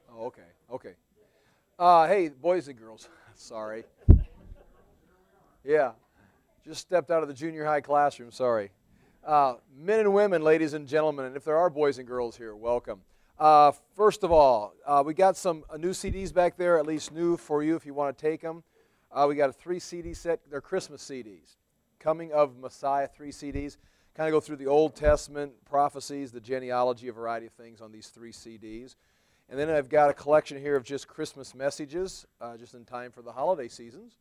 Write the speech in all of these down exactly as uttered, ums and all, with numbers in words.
Oh, okay, okay. Uh, hey, boys and girls. Sorry. Yeah, just stepped out of the junior high classroom. Sorry. Uh, men and women, ladies and gentlemen, and if there are boys and girls here, welcome. Uh, first of all, uh, we got some uh, new C Ds back there, at least new for you if you want to take them. Uh, we got a three C D set. They're Christmas C Ds. Coming of Messiah, three C Ds. Kind of go through the Old Testament prophecies, the genealogy, a variety of things on these three C Ds. And then I've got a collection here of just Christmas messages, uh, just in time for the holiday seasons.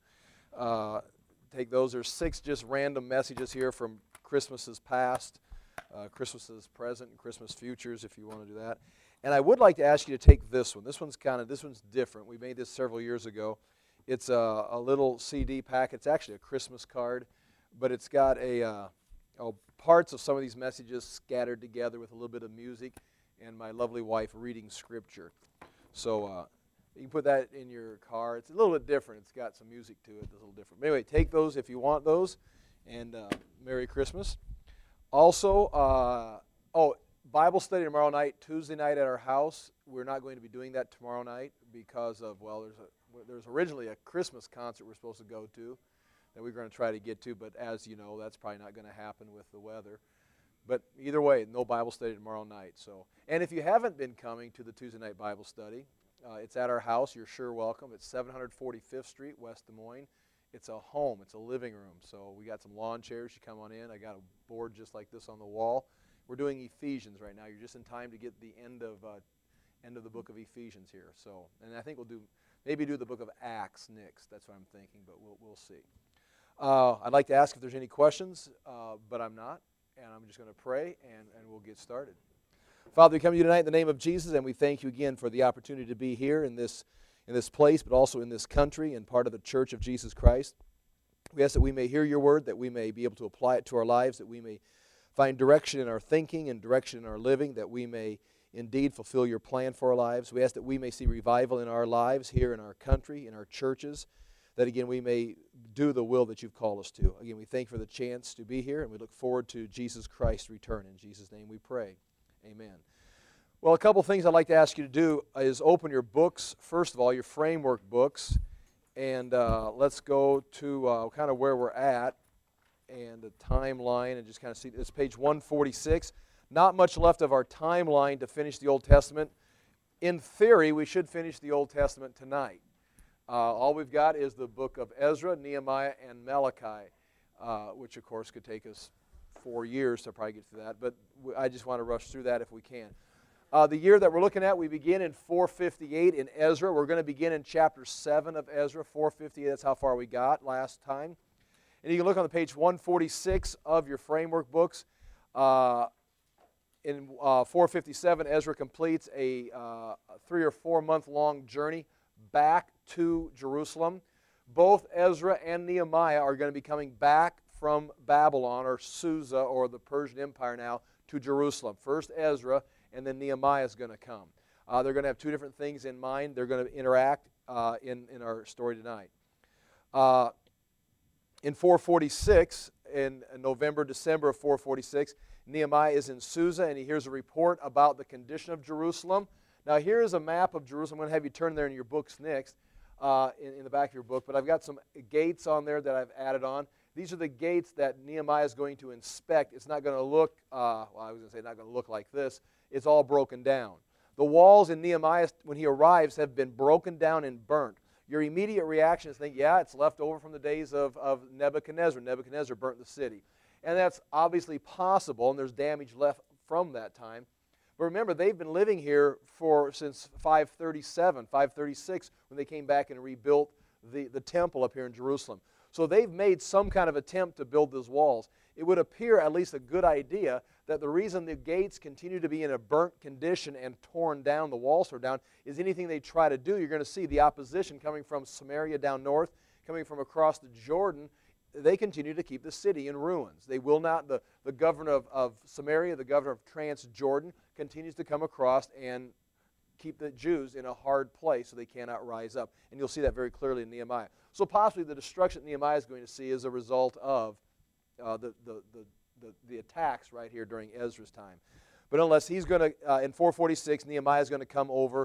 Uh, take those. There's six just random messages here from Christmases past, uh, Christmases present, and Christmas futures, if you want to do that. And I would like to ask you to take this one. This one's kind of, this one's different. We made this several years ago. It's a, a little C D pack. It's actually a Christmas card, but it's got a uh, oh, parts of some of these messages scattered together with a little bit of music, and my lovely wife reading scripture. So uh, you can put that in your car. It's a little bit different. It's got some music to it. It's a little different. But anyway, take those if you want those, and uh, Merry Christmas. Also, uh, oh, Bible study tomorrow night, Tuesday night at our house. We're not going to be doing that tomorrow night because of, well, there's a, there's originally a Christmas concert we're supposed to go to that we're going to try to get to, but as you know, that's probably not going to happen with the weather. But either way, no Bible study tomorrow night. So, and if you haven't been coming to the Tuesday night Bible study, uh, it's at our house. You're sure welcome. It's seven forty-fifth Street, West Des Moines. It's a home. It's a living room. So we got some lawn chairs. You come on in. I got a board just like this on the wall. We're doing Ephesians right now. You're just in time to get the end of uh, end of the book of Ephesians here. So, and I think we'll do maybe do the book of Acts next. That's what I'm thinking, but we'll we'll see. Uh, I'd like to ask if there's any questions, uh, but I'm not. And I'm just going to pray, and, and we'll get started. Father, we come to you tonight in the name of Jesus, and we thank you again for the opportunity to be here in this, in this place, but also in this country and part of the Church of Jesus Christ. We ask that we may hear your word, that we may be able to apply it to our lives, that we may find direction in our thinking and direction in our living, that we may indeed fulfill your plan for our lives. We ask that we may see revival in our lives here in our country, in our churches, that again we may do the will that you've called us to. Again, we thank you for the chance to be here, and we look forward to Jesus Christ's return. In Jesus' name we pray. Amen. Well, a couple things I'd like to ask you to do is open your books, first of all, your framework books, and uh, let's go to uh, kind of where we're at and the timeline, and just kind of see this page one forty-six. Not much left of our timeline to finish the Old Testament. In theory, we should finish the Old Testament tonight. Uh, all we've got is the book of Ezra, Nehemiah, and Malachi, uh, which of course could take us four years to probably get through that, but I just want to rush through that if we can. Uh, the year that we're looking at, we begin in four fifty-eight in Ezra. We're going to begin in chapter seven of Ezra, four fifty-eight, that's how far we got last time. And you can look on the page one forty-six of your framework books. Uh, in uh, four fifty-seven, Ezra completes a uh, three or four month long journey back to Jerusalem. Both Ezra and Nehemiah are going to be coming back from Babylon, or Susa, or the Persian Empire now, to Jerusalem. First Ezra, and then Nehemiah is going to come. Uh, they're going to have two different things in mind. They're going to interact uh, in, in our story tonight. Uh, in four forty-six, in November, December of four forty-six, Nehemiah is in Susa, and he hears a report about the condition of Jerusalem. Now, here is a map of Jerusalem. I'm going to have you turn there in your books next, uh, in, in the back of your book. But I've got some gates on there that I've added on. These are the gates that Nehemiah is going to inspect. It's not going to look, uh, well, I was going to say not going to look like this. It's all broken down. The walls in Nehemiah, when he arrives, have been broken down and burnt. Your immediate reaction is to think, yeah, it's left over from the days of, of Nebuchadnezzar. Nebuchadnezzar burnt the city. And that's obviously possible, and there's damage left from that time. But remember, they've been living here for since five thirty-seven, five thirty-six, when they came back and rebuilt the, the temple up here in Jerusalem. So they've made some kind of attempt to build those walls. It would appear at least a good idea that the reason the gates continue to be in a burnt condition and torn down, the walls are down, is anything they try to do, you're going to see the opposition coming from Samaria down north, coming from across the Jordan. They continue to keep the city in ruins. They will not, the, the governor of, of Samaria, the governor of Transjordan, continues to come across and keep the Jews in a hard place so they cannot rise up. And you'll see that very clearly in Nehemiah. So possibly the destruction that Nehemiah is going to see is a result of uh, the, the, the, the, the attacks right here during Ezra's time. But unless he's going to, uh, in four forty-six, Nehemiah is going to come over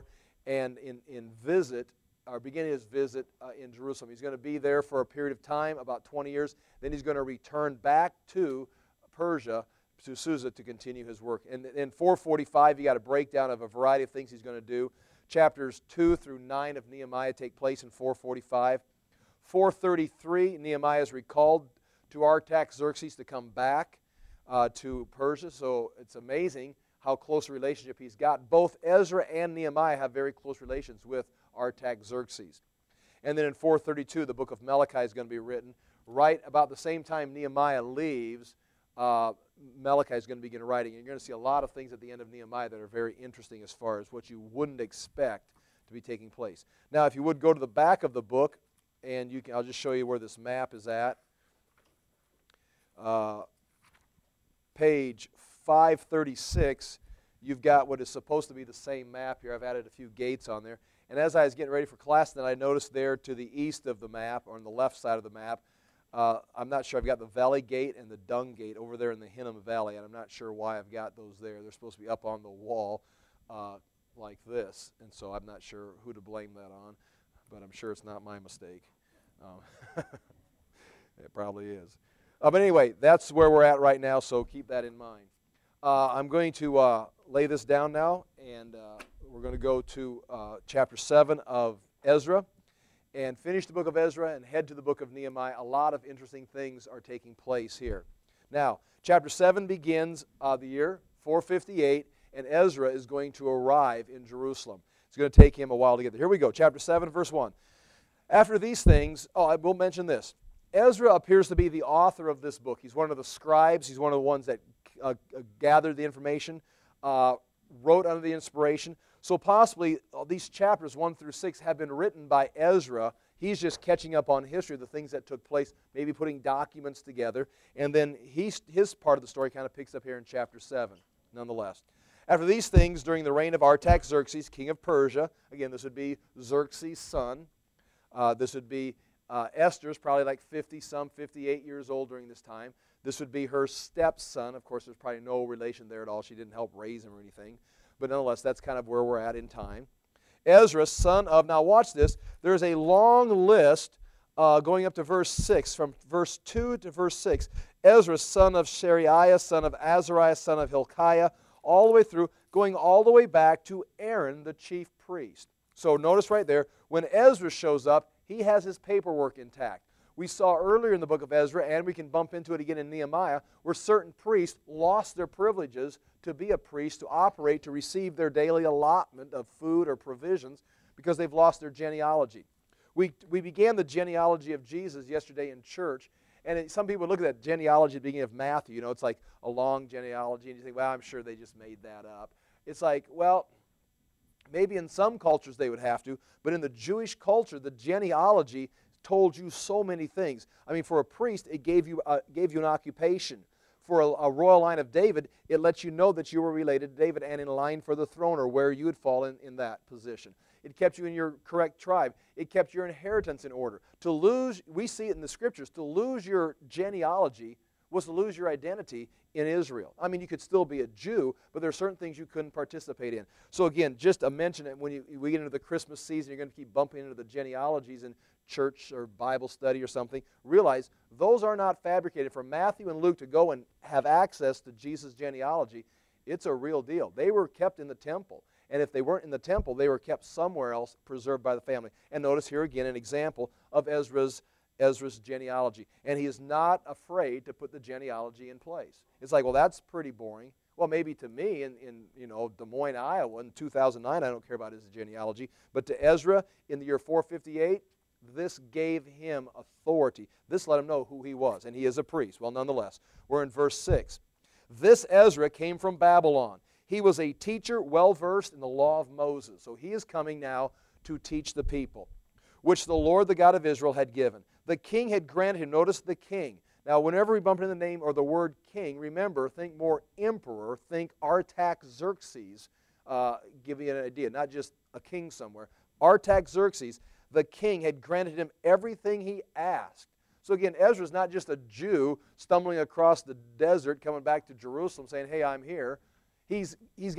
and in, in visit, or beginning his visit uh, in Jerusalem. He's going to be there for a period of time, about twenty years. Then he's going to return back to Persia, to Susa, to continue his work. And in four forty-five, you got a breakdown of a variety of things he's going to do. Chapters two through nine of Nehemiah take place in four forty-five. four thirty-three, Nehemiah is recalled to Artaxerxes to come back uh, to Persia. So it's amazing how close a relationship he's got. Both Ezra and Nehemiah have very close relations with Artaxerxes. And then in four thirty-two, the book of Malachi is going to be written. Right about the same time Nehemiah leaves, uh, Malachi is going to begin writing. And you're going to see a lot of things at the end of Nehemiah that are very interesting as far as what you wouldn't expect to be taking place. Now, if you would go to the back of the book, and you can, I'll just show you where this map is at. Uh, page five thirty-six, you've got what is supposed to be the same map here. I've added a few gates on there. And as I was getting ready for class, then I noticed there to the east of the map, or on the left side of the map, uh, I'm not sure, I've got the Valley Gate and the Dung Gate over there in the Hinnom Valley, and I'm not sure why I've got those there. They're supposed to be up on the wall uh, like this, and so I'm not sure who to blame that on, but I'm sure it's not my mistake. Um, it probably is. Uh, but anyway, that's where we're at right now, so keep that in mind. Uh, I'm going to uh, lay this down now, and uh, we're going to go to uh, chapter seven of Ezra and finish the book of Ezra and head to the book of Nehemiah. A lot of interesting things are taking place here. Now, chapter seven begins uh, the year four fifty-eight, and Ezra is going to arrive in Jerusalem. It's going to take him a while to get there. Here we go, chapter seven, verse one. After these things, oh, I will mention this. Ezra appears to be the author of this book. He's one of the scribes. He's one of the ones that uh, gathered the information, uh, wrote under the inspiration. So possibly uh, these chapters one through six have been written by Ezra. He's just catching up on history, the things that took place, maybe putting documents together. And then he's, his part of the story kind of picks up here in chapter seven, nonetheless. After these things, during the reign of Artaxerxes, king of Persia, again, this would be Xerxes' son. Uh, this would be uh, Esther's, probably like fifty, some fifty-eight years old during this time. This would be her stepson. Of course, there's probably no relation there at all. She didn't help raise him or anything. But nonetheless, that's kind of where we're at in time. Ezra, son of, now watch this, there's a long list uh, going up to verse six, from verse two to verse six. Ezra, son of Shariah, son of Azariah, son of Hilkiah, all the way through, going all the way back to Aaron, the chief priest. So notice right there, when Ezra shows up, he has his paperwork intact. We saw earlier in the book of Ezra, and we can bump into it again in Nehemiah, where certain priests lost their privileges to be a priest, to operate, to receive their daily allotment of food or provisions because they've lost their genealogy. We, we began the genealogy of Jesus yesterday in church, and it, some people look at that genealogy at the beginning of Matthew. You know, it's like a long genealogy, and you think, well, I'm sure they just made that up. It's like, well, maybe in some cultures they would have to, but in the Jewish culture, the genealogy told you so many things. I mean, for a priest, it gave you, uh, gave you an occupation. For a, a royal line of David, it lets you know that you were related to David and in line for the throne, or where you would fall in, in that position. It kept you in your correct tribe. It kept your inheritance in order. To lose, we see it in the Scriptures, to lose your genealogy was to lose your identity in Israel. I mean, you could still be a Jew, but there are certain things you couldn't participate in. So again, just a mention it when you, we get into the Christmas season, you're going to keep bumping into the genealogies in church or Bible study or something. Realize those are not fabricated. For Matthew and Luke to go and have access to Jesus' genealogy, it's a real deal. They were kept in the temple. And if they weren't in the temple, they were kept somewhere else, preserved by the family. And notice here again an example of Ezra's Ezra's genealogy. And he is not afraid to put the genealogy in place. It's like, well, that's pretty boring. Well, maybe to me in, in you know, Des Moines, Iowa in two thousand nine, I don't care about his genealogy. But to Ezra in the year four fifty-eight, this gave him authority. This let him know who he was. And he is a priest. Well, nonetheless, we're in verse six. This Ezra came from Babylon. He was a teacher well-versed in the law of Moses. So he is coming now to teach the people, which the Lord, the God of Israel, had given. The king had granted him. Notice the king. Now, whenever we bump into the name or the word king, remember, think more emperor. Think Artaxerxes. Uh, give you an idea, not just a king somewhere. Artaxerxes, the king, had granted him everything he asked. So again, Ezra's not just a Jew stumbling across the desert, coming back to Jerusalem saying, hey, I'm here. He's, he's got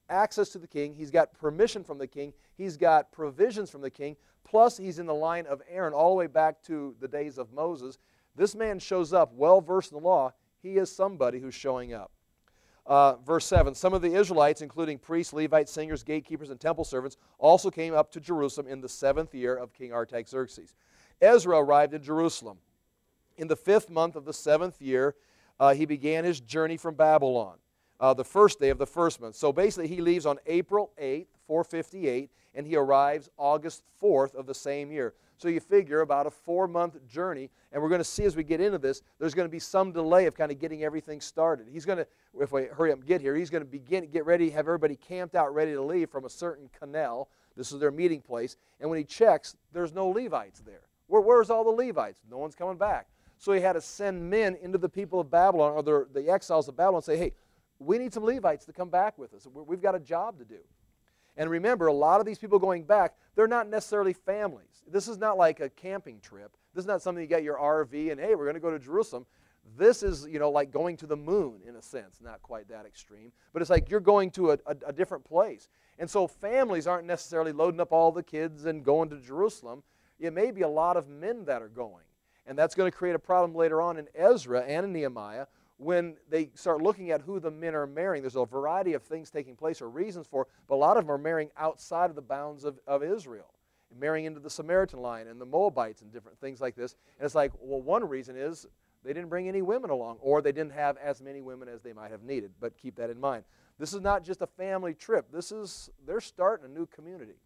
access to the king. He's got permission from the king. He's got provisions from the king. Plus, he's in the line of Aaron all the way back to the days of Moses. This man shows up well-versed in the law. He is somebody who's showing up. Uh, verse seven, some of the Israelites, including priests, Levites, singers, gatekeepers, and temple servants, also came up to Jerusalem in the seventh year of King Artaxerxes. Ezra arrived in Jerusalem. In the fifth month of the seventh year, uh, he began his journey from Babylon, uh, the first day of the first month. So basically, he leaves on April eighth, four fifty-eight, and he arrives August fourth of the same year. So you figure about a four-month journey, and we're going to see as we get into this, there's going to be some delay of kind of getting everything started. He's going to, if we hurry up and get here, he's going to begin, get ready, have everybody camped out ready to leave from a certain canal. This is their meeting place. And when he checks, there's no Levites there. Where, where's all the Levites? No one's coming back. So he had to send men into the people of Babylon, or the, the exiles of Babylon, and say, hey, we need some Levites to come back with us. We've got a job to do. And remember, a lot of these people going back, they're not necessarily families. This is not like a camping trip. This is not something you get your R V and, hey, we're going to go to Jerusalem. This is, you know, like going to the moon in a sense. Not quite that extreme. But it's like you're going to a, a, a different place. And so families aren't necessarily loading up all the kids and going to Jerusalem. It may be a lot of men that are going. And that's going to create a problem later on in Ezra and in Nehemiah when they start looking at who the men are marrying. There's a variety of things taking place or reasons for, but a lot of them are marrying outside of the bounds of, of Israel, marrying into the Samaritan line and the Moabites and different things like this. And it's like, well, one reason is they didn't bring any women along, or they didn't have as many women as they might have needed. But keep that in mind. This is not just a family trip. This is, they're starting a new community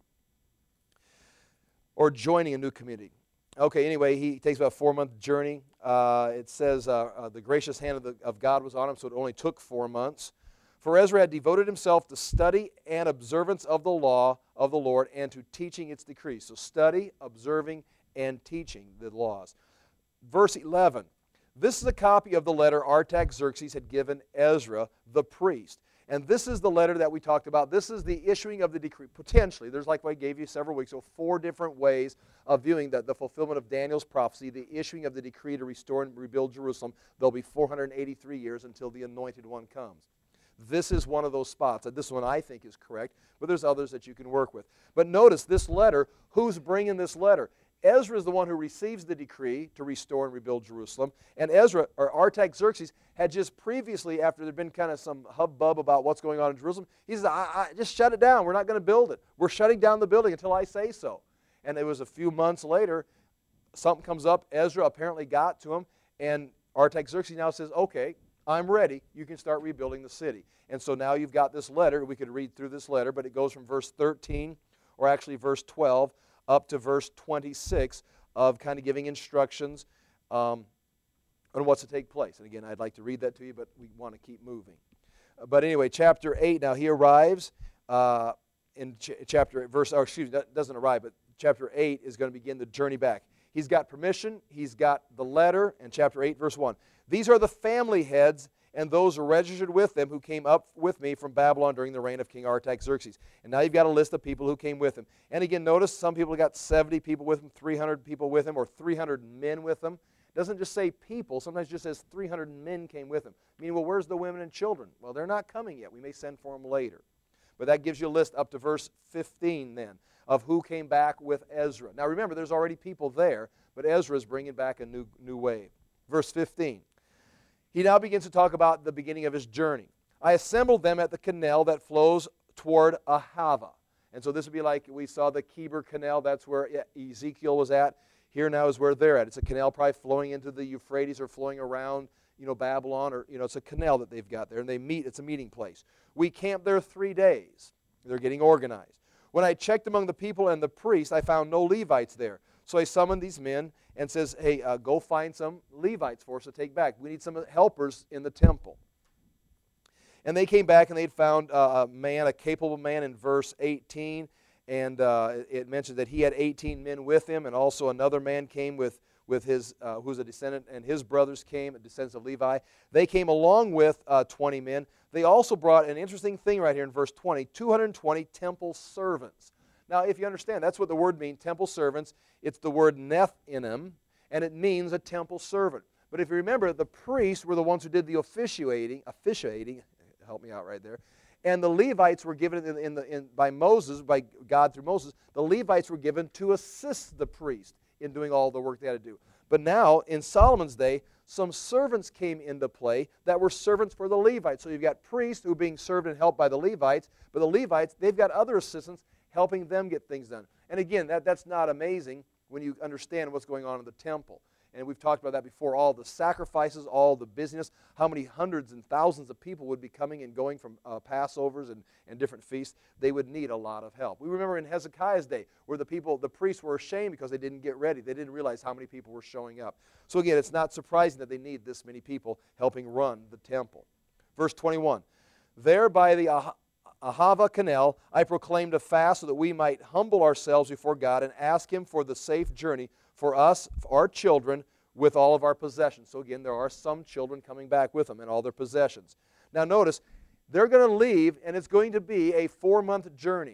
or joining a new community. Okay, anyway, he takes about a four-month journey. Uh, it says uh, uh, the gracious hand of, the, of God was on him, so it only took four months. For Ezra had devoted himself to study and observance of the law of the Lord and to teaching its decrees. So study, observing, and teaching the laws. Verse eleven, this is a copy of the letter Artaxerxes had given Ezra, the priest. And this is the letter that we talked about. This is the issuing of the decree. Potentially, there's like I gave you several weeks ago, four different ways of viewing the, the fulfillment of Daniel's prophecy, the issuing of the decree to restore and rebuild Jerusalem. There'll be four hundred eighty-three years until the Anointed One comes. This is one of those spots. This one I think is correct, but there's others that you can work with. But notice this letter, who's bringing this letter? Ezra is the one who receives the decree to restore and rebuild Jerusalem. And Ezra, or Artaxerxes, had just previously, after there had been kind of some hubbub about what's going on in Jerusalem, he says, I, I, just shut it down. We're not going to build it. We're shutting down the building until I say so. And it was a few months later, something comes up. Ezra apparently got to him, and Artaxerxes now says, okay, I'm ready. You can start rebuilding the city. And so now you've got this letter. We could read through this letter, but it goes from verse thirteen, or actually verse twelve, up to verse twenty-six of kind of giving instructions um, on what's to take place. And again, I'd like to read that to you, but we want to keep moving. Uh, but anyway, chapter eight, now he arrives uh, in ch chapter eight, verse, or excuse me, doesn't arrive, but chapter eight is going to begin the journey back. He's got permission, he's got the letter, and chapter eight, verse one. These are the family heads and those registered with them who came up with me from Babylon during the reign of King Artaxerxes. And now you've got a list of people who came with him. And again, notice some people got seventy people with him, three hundred people with him, or three hundred men with him. It doesn't just say people. Sometimes it just says three hundred men came with him. Meaning, well, where's the women and children? Well, they're not coming yet. We may send for them later. But that gives you a list up to verse fifteen then of who came back with Ezra. Now remember, there's already people there, but Ezra is bringing back a new, new wave. Verse fifteen. He now begins to talk about the beginning of his journey. I assembled them at the canal that flows toward Ahava. And so this would be like we saw the Kebar Canal. That's where Ezekiel was at. Here now is where they're at. It's a canal probably flowing into the Euphrates or flowing around, you know, Babylon. Or, you know, it's a canal that they've got there. And they meet. It's a meeting place. We camped there three days. They're getting organized. When I checked among the people and the priests, I found no Levites there. So I summoned these men and says, hey, uh, go find some Levites for us to take back. We need some helpers in the temple. And they came back and they'd found uh, a man, a capable man in verse eighteen. And uh, it mentioned that he had eighteen men with him. And also another man came with, with his, uh, who's a descendant, and his brothers came, descendants of Levi. They came along with uh, twenty men. They also brought an interesting thing right here in verse twenty, two hundred twenty temple servants. Now, if you understand, that's what the word means, temple servants. It's the word Nethinim, and it means a temple servant. But if you remember, the priests were the ones who did the officiating, officiating, help me out right there, And the Levites were given in, in the, in, by Moses, by God through Moses, the Levites were given to assist the priest in doing all the work they had to do. But now, in Solomon's day, some servants came into play that were servants for the Levites. So you've got priests who are being served and helped by the Levites, but the Levites, they've got other assistants helping them get things done. And again, that, that's not amazing when you understand what's going on in the temple. And we've talked about that before, all the sacrifices, all the busyness, how many hundreds and thousands of people would be coming and going from uh, Passovers and, and different feasts. They would need a lot of help. We remember in Hezekiah's day where the people, the priests were ashamed because they didn't get ready. They didn't realize how many people were showing up. So again, it's not surprising that they need this many people helping run the temple. Verse twenty-one, there by the ah Ahava canal I proclaimed a fast so that we might humble ourselves before God and ask Him for the safe journey for us, for our children, with all of our possessions. So again, there are some children coming back with them and all their possessions. Now notice, they're going to leave, and it's going to be a four-month journey.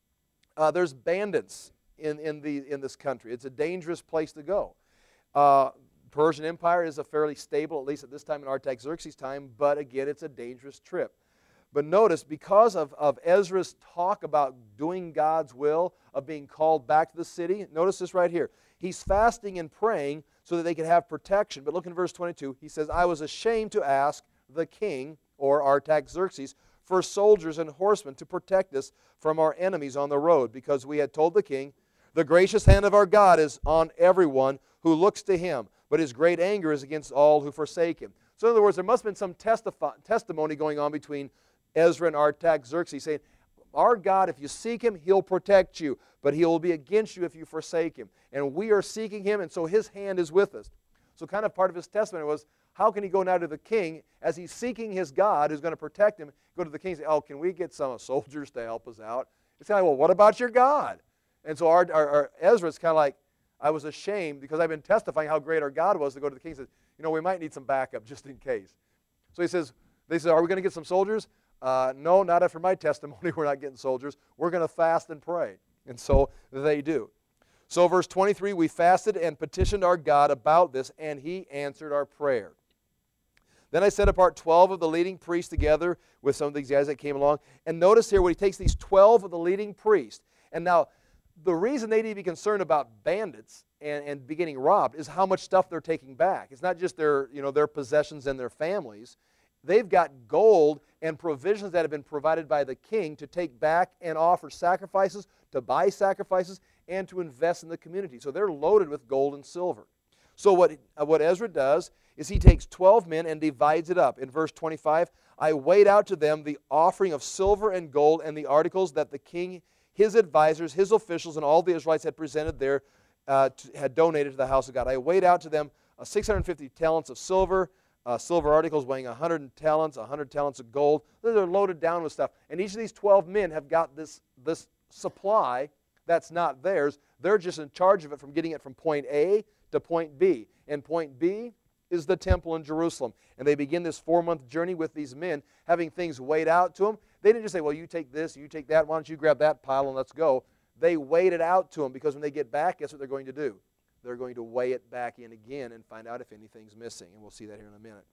Uh, there's bandits in, in, the, in this country. It's a dangerous place to go. Uh, Persian Empire is a fairly stable, at least at this time in Artaxerxes' time, but again, it's a dangerous trip. But notice, because of, of Ezra's talk about doing God's will, of being called back to the city, notice this right here. He's fasting and praying so that they could have protection. But look in verse twenty-two. He says, I was ashamed to ask the king, or Artaxerxes, for soldiers and horsemen to protect us from our enemies on the road, because we had told the king, the gracious hand of our God is on everyone who looks to Him, but His great anger is against all who forsake Him. So in other words, there must have been some testimony going on between Ezra and Artaxerxes saying, our God, if you seek Him, He'll protect you, but He will be against you if you forsake Him. And we are seeking Him, and so His hand is with us. So kind of part of his testimony was, how can he go now to the king as he's seeking his God who's going to protect him, go to the king and say, oh, can we get some soldiers to help us out? It's kind of like, well, what about your God? And so our, our, our Ezra's kind of like, I was ashamed because I've been testifying how great our God was, to go to the king and say, you know, we might need some backup just in case. So he says, they said, are we going to get some soldiers? Uh, no, not after my testimony. We're not getting soldiers. We're going to fast and pray. And so they do. So verse twenty-three, we fasted and petitioned our God about this, and He answered our prayer. Then I set apart twelve of the leading priests together with some of these guys that came along. And notice here when he takes these twelve of the leading priests. And now, the reason they need to be concerned about bandits and, and be getting robbed is how much stuff they're taking back. It's not just their, you know, their possessions and their families. They've got gold and provisions that have been provided by the king to take back and offer sacrifices, to buy sacrifices, and to invest in the community. So they're loaded with gold and silver. So what, uh, what Ezra does is he takes twelve men and divides it up. In verse twenty-five, I weighed out to them the offering of silver and gold and the articles that the king, his advisors, his officials, and all the Israelites had presented there, uh, to, had donated to the house of God. I weighed out to them uh, six hundred fifty talents of silver, uh, silver articles weighing one hundred talents, one hundred talents of gold. They're loaded down with stuff. And each of these twelve men have got this, this supply that's not theirs. They're just in charge of it, from getting it from point A to point B. And point B is the temple in Jerusalem. And they begin this four-month journey with these men, having things weighed out to them. They didn't just say, well, you take this, you take that, why don't you grab that pile and let's go. They weighed it out to them, because when they get back, guess what they're going to do? They're going to weigh it back in again and find out if anything's missing. And we'll see that here in a minute.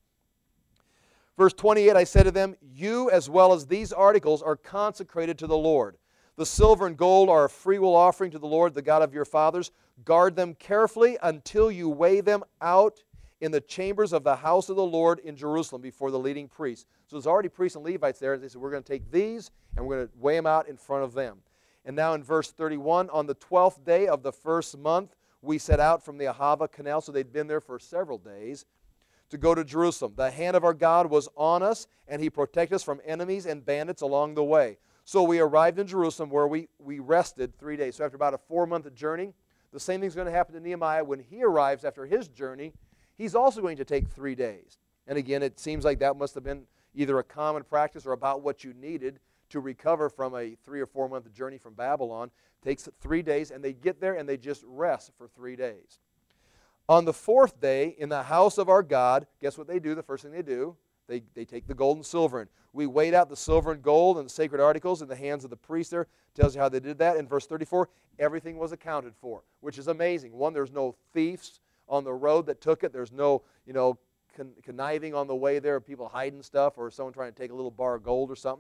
Verse twenty-eight, I said to them, you as well as these articles are consecrated to the Lord. The silver and gold are a freewill offering to the Lord, the God of your fathers. Guard them carefully until you weigh them out in the chambers of the house of the Lord in Jerusalem before the leading priests. So there's already priests and Levites there. They said, we're going to take these and we're going to weigh them out in front of them. And now in verse thirty-one, on the twelfth day of the first month, we set out from the Ahava canal, so they'd been there for several days, to go to Jerusalem. The hand of our God was on us, and He protected us from enemies and bandits along the way. So we arrived in Jerusalem, where we, we rested three days. So after about a four-month journey, the same thing's going to happen to Nehemiah when he arrives after his journey. He's also going to take three days. And again, it seems like that must have been either a common practice or about what you needed to recover from a three or four month journey from Babylon. It takes three days, and they get there and they just rest for three days. On the fourth day, in the house of our God, guess what they do? The first thing they do, they, they take the gold and silver in. We weighed out the silver and gold and the sacred articles in the hands of the priest there. Tells you how they did that. In verse thirty-four, everything was accounted for, which is amazing. One, there's no thieves on the road that took it. There's no, you know, con conniving on the way there, people hiding stuff or someone trying to take a little bar of gold or something.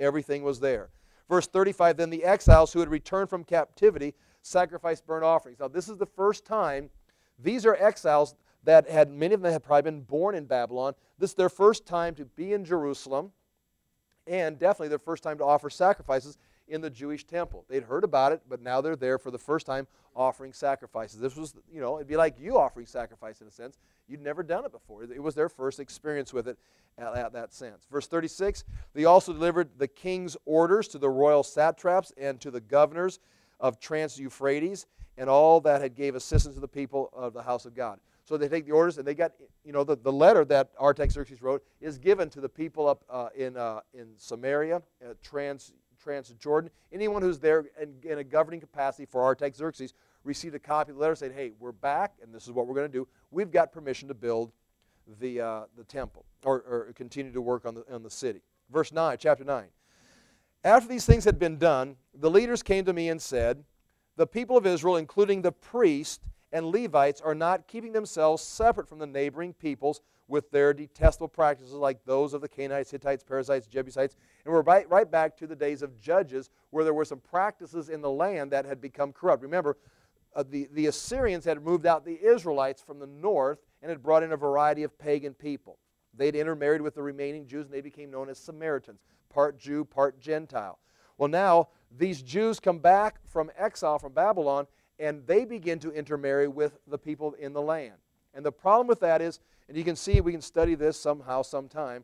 Everything was there. Verse thirty-five, then the exiles who had returned from captivity sacrificed burnt offerings. Now this is the first time, these are exiles that had, many of them had probably been born in Babylon. This is their first time to be in Jerusalem, and definitely their first time to offer sacrifices in the Jewish temple. They'd heard about it, but now they're there for the first time offering sacrifices. This was, you know, it'd be like you offering sacrifice in a sense. You'd never done it before. It was their first experience with it at, at that sense. Verse thirty-six, they also delivered the king's orders to the royal satraps and to the governors of Trans-Euphrates and all that had gave assistance to the people of the house of God. So they take the orders, and they got, you know, the, the letter that Artaxerxes wrote is given to the people up uh, in, uh, in Samaria, uh, Trans Trans-Jordan. Anyone who's there in, in a governing capacity for Artaxerxes received a copy of the letter saying, hey, we're back, and this is what we're going to do. We've got permission to build the, uh, the temple, or, or continue to work on the, on the city. Verse nine, chapter nine. After these things had been done, the leaders came to me and said, the people of Israel, including the priests and Levites, are not keeping themselves separate from the neighboring peoples with their detestable practices like those of the Canaanites, Hittites, Perizzites, Jebusites. And we're right, right back to the days of Judges, where there were some practices in the land that had become corrupt. Remember, uh, the, the Assyrians had moved out the Israelites from the north and had brought in a variety of pagan people. They'd intermarried with the remaining Jews, and they became known as Samaritans, part Jew, part Gentile. Well, now, these Jews come back from exile from Babylon, and they begin to intermarry with the people in the land. And the problem with that is, and you can see, we can study this somehow, sometime,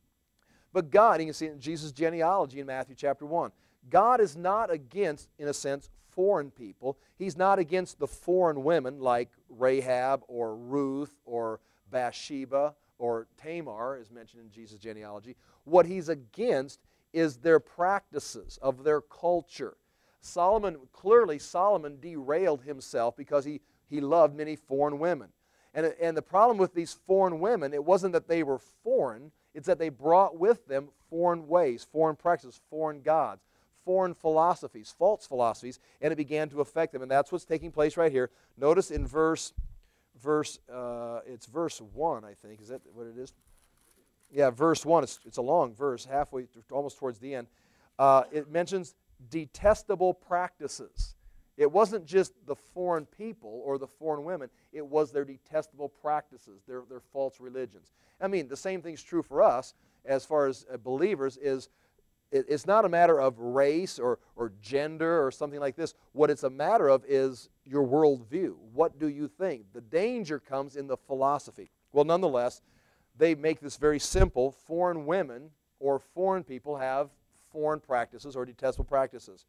but God, you can see it in Jesus' genealogy in Matthew chapter one. God is not against, in a sense, foreign people. He's not against the foreign women like Rahab or Ruth or Bathsheba or Tamar, as mentioned in Jesus' genealogy. What he's against is their practices of their culture. Solomon, clearly Solomon derailed himself because he, he loved many foreign women. And, and the problem with these foreign women, it wasn't that they were foreign, it's that they brought with them foreign ways, foreign practices, foreign gods, foreign philosophies, false philosophies, and it began to affect them. And that's what's taking place right here. Notice in verse, verse uh, it's verse one, I think. Is that what it is? Yeah, verse one. It's, it's a long verse, halfway, through, almost towards the end. Uh, it mentions detestable practices. It wasn't just the foreign people or the foreign women. It was their detestable practices, their, their false religions. I mean, the same thing's true for us as far as uh, believers is it, it's not a matter of race or, or gender or something like this. What it's a matter of is your worldview. What do you think? The danger comes in the philosophy. Well, nonetheless, they make this very simple. Foreign women or foreign people have foreign practices or detestable practices.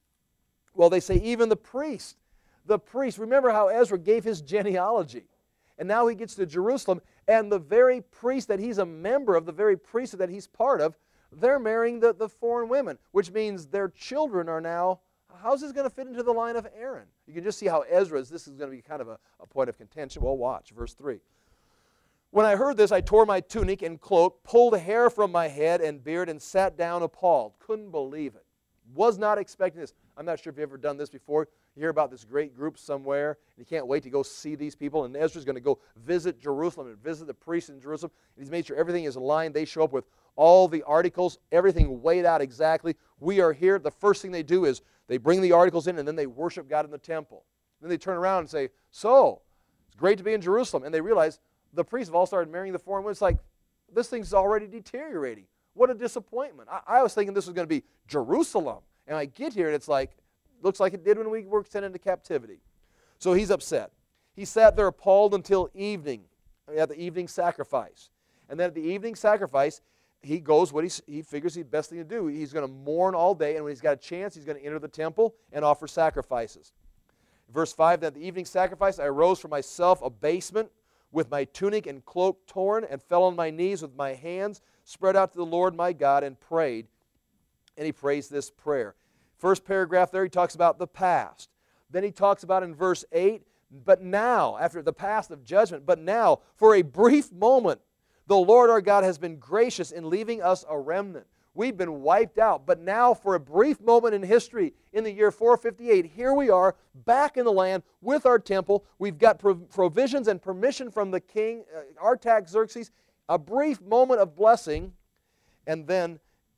Well, they say even the priest, the priest, remember how Ezra gave his genealogy. And now he gets to Jerusalem, and the very priest that he's a member of, the very priest that he's part of, they're marrying the, the foreign women, which means their children are now, how's this going to fit into the line of Aaron? You can just see how Ezra's, this is going to be kind of a, a point of contention. Well, watch, verse three. When I heard this, I tore my tunic and cloak, pulled hair from my head and beard, and sat down appalled. Couldn't believe it. Was not expecting this. I'm not sure if you've ever done this before. You hear about this great group somewhere, and you can't wait to go see these people, and Ezra's going to go visit Jerusalem and visit the priests in Jerusalem, and he's made sure everything is aligned. They show up with all the articles, everything weighed out exactly. We are here. The first thing they do is they bring the articles in, and then they worship God in the temple. Then they turn around and say, so, it's great to be in Jerusalem. And they realize the priests have all started marrying the foreign women. It's like, this thing's already deteriorating. What a disappointment. I, I was thinking this was going to be Jerusalem. And I get here, and it's like, looks like it did when we were sent into captivity. So he's upset. He sat there appalled until evening, at the evening sacrifice. And then at the evening sacrifice, he goes what he, he figures the best thing to do. He's going to mourn all day, and when he's got a chance, he's going to enter the temple and offer sacrifices. Verse five, that the evening sacrifice, I arose for myself abasement with my tunic and cloak torn, and fell on my knees with my hands spread out to the Lord my God, and prayed. And he prays this prayer. First paragraph there, he talks about the past. Then he talks about in verse eight, but now, after the past of judgment, but now, for a brief moment, the Lord our God has been gracious in leaving us a remnant. We've been wiped out, but now for a brief moment in history, in the year four fifty-eight, here we are, back in the land with our temple. We've got prov provisions and permission from the king, uh, Artaxerxes, a brief moment of blessing, and then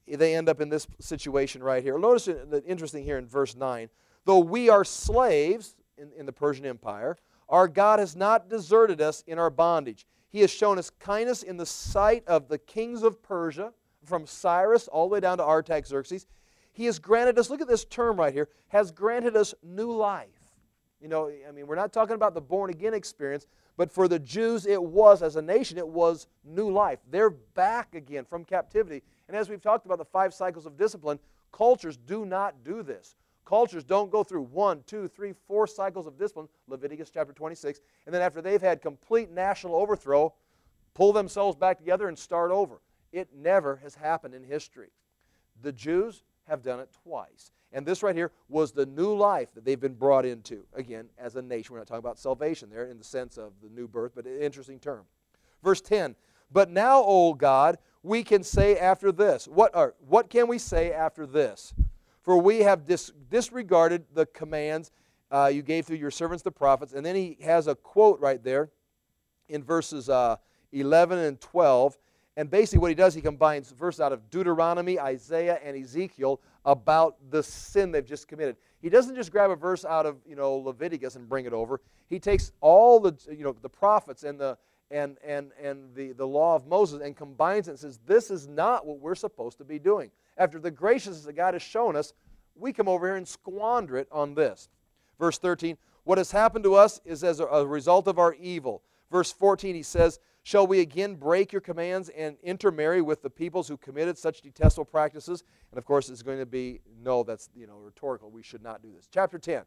they end up in this situation right here. Notice the interesting here in verse nine. Though we are slaves in, in the Persian Empire, our God has not deserted us in our bondage. He has shown us kindness in the sight of the kings of Persia, from Cyrus all the way down to Artaxerxes. He has granted us, look at this term right here, has granted us new life. You know, I mean, we're not talking about the born-again experience, but for the Jews, it was, as a nation, it was new life. They're back again from captivity. And as we've talked about the five cycles of discipline, cultures do not do this. Cultures don't go through one, two, three, four cycles of discipline, Leviticus chapter twenty-six, and then after they've had complete national overthrow, pull themselves back together and start over. It never has happened in history. The Jews have done it twice. And this right here was the new life that they've been brought into. Again, as a nation, we're not talking about salvation there in the sense of the new birth, but an interesting term. Verse ten, but now, O God, we can say after this. What, are, what can we say after this? For we have dis disregarded the commands uh, you gave through your servants the prophets. And then he has a quote right there in verses uh, eleven and twelve. And basically what he does, he combines verses out of Deuteronomy, Isaiah, and Ezekiel about the sin they've just committed. He doesn't just grab a verse out of, you know, Leviticus and bring it over. He takes all the, you know, the prophets and the and and and the, the law of Moses and combines it and says, this is not what we're supposed to be doing. After the graciousness that God has shown us, we come over here and squander it on this. Verse thirteen, what has happened to us is as a, a result of our evil. Verse fourteen, he says, shall we again break your commands and intermarry with the peoples who committed such detestable practices? And of course, it's going to be, no, that's, you know, rhetorical. We should not do this. Chapter ten.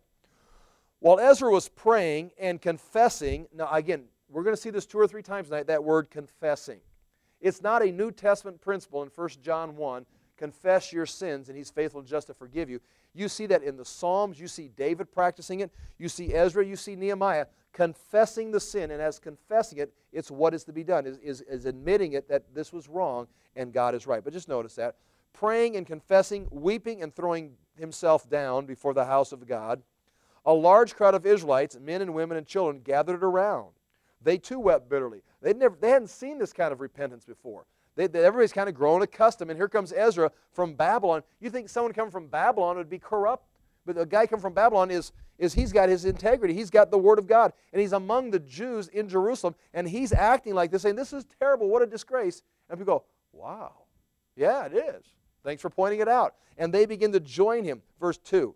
While Ezra was praying and confessing, now again, we're going to see this two or three times tonight, that word confessing. It's not a New Testament principle in First John one, confess your sins and he's faithful and just to forgive you. You see that in the Psalms. You see David practicing it. You see Ezra. You see Nehemiah confessing the sin, and as confessing it, it's what is to be done, is, is, is admitting it that this was wrong and God is right. But just notice that. Praying and confessing, weeping and throwing himself down before the house of God. A large crowd of Israelites, men and women and children, gathered around. They too wept bitterly. They'd never, they hadn't seen this kind of repentance before. They, they, everybody's kind of grown accustomed, and here comes Ezra from Babylon. You think someone coming from Babylon would be corrupt, but the guy coming from Babylon is, is he's got his integrity. He's got the Word of God, and he's among the Jews in Jerusalem, and he's acting like this, saying, this is terrible, what a disgrace. And people go, wow, yeah, it is. Thanks for pointing it out. And they begin to join him. Verse two.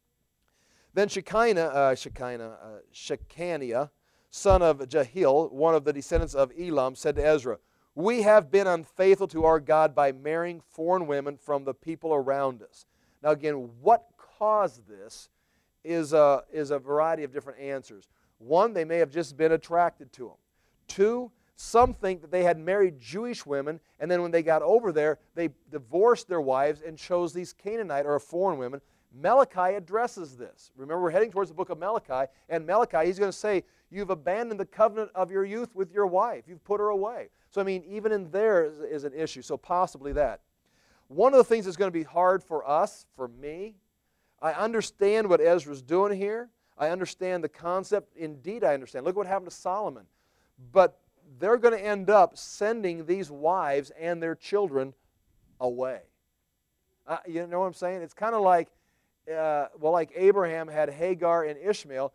Then Shekinah, uh, Shekinah, uh, Shechaniah, son of Jehiel, one of the descendants of Elam, said to Ezra, we have been unfaithful to our God by marrying foreign women from the people around us. Now again, what caused this is a, is a variety of different answers. One, they may have just been attracted to them. Two, some think that they had married Jewish women, and then when they got over there, they divorced their wives and chose these Canaanite or foreign women. Malachi addresses this. Remember, we're heading towards the book of Malachi, and Malachi, he's going to say, you've abandoned the covenant of your youth with your wife. You've put her away. So, I mean, even in there is, is an issue, so possibly that. One of the things that's going to be hard for us, for me, I understand what Ezra's doing here. I understand the concept. Indeed, I understand. Look what happened to Solomon. But they're going to end up sending these wives and their children away. Uh, you know what I'm saying? It's kind of like, uh, well, like Abraham had Hagar and Ishmael.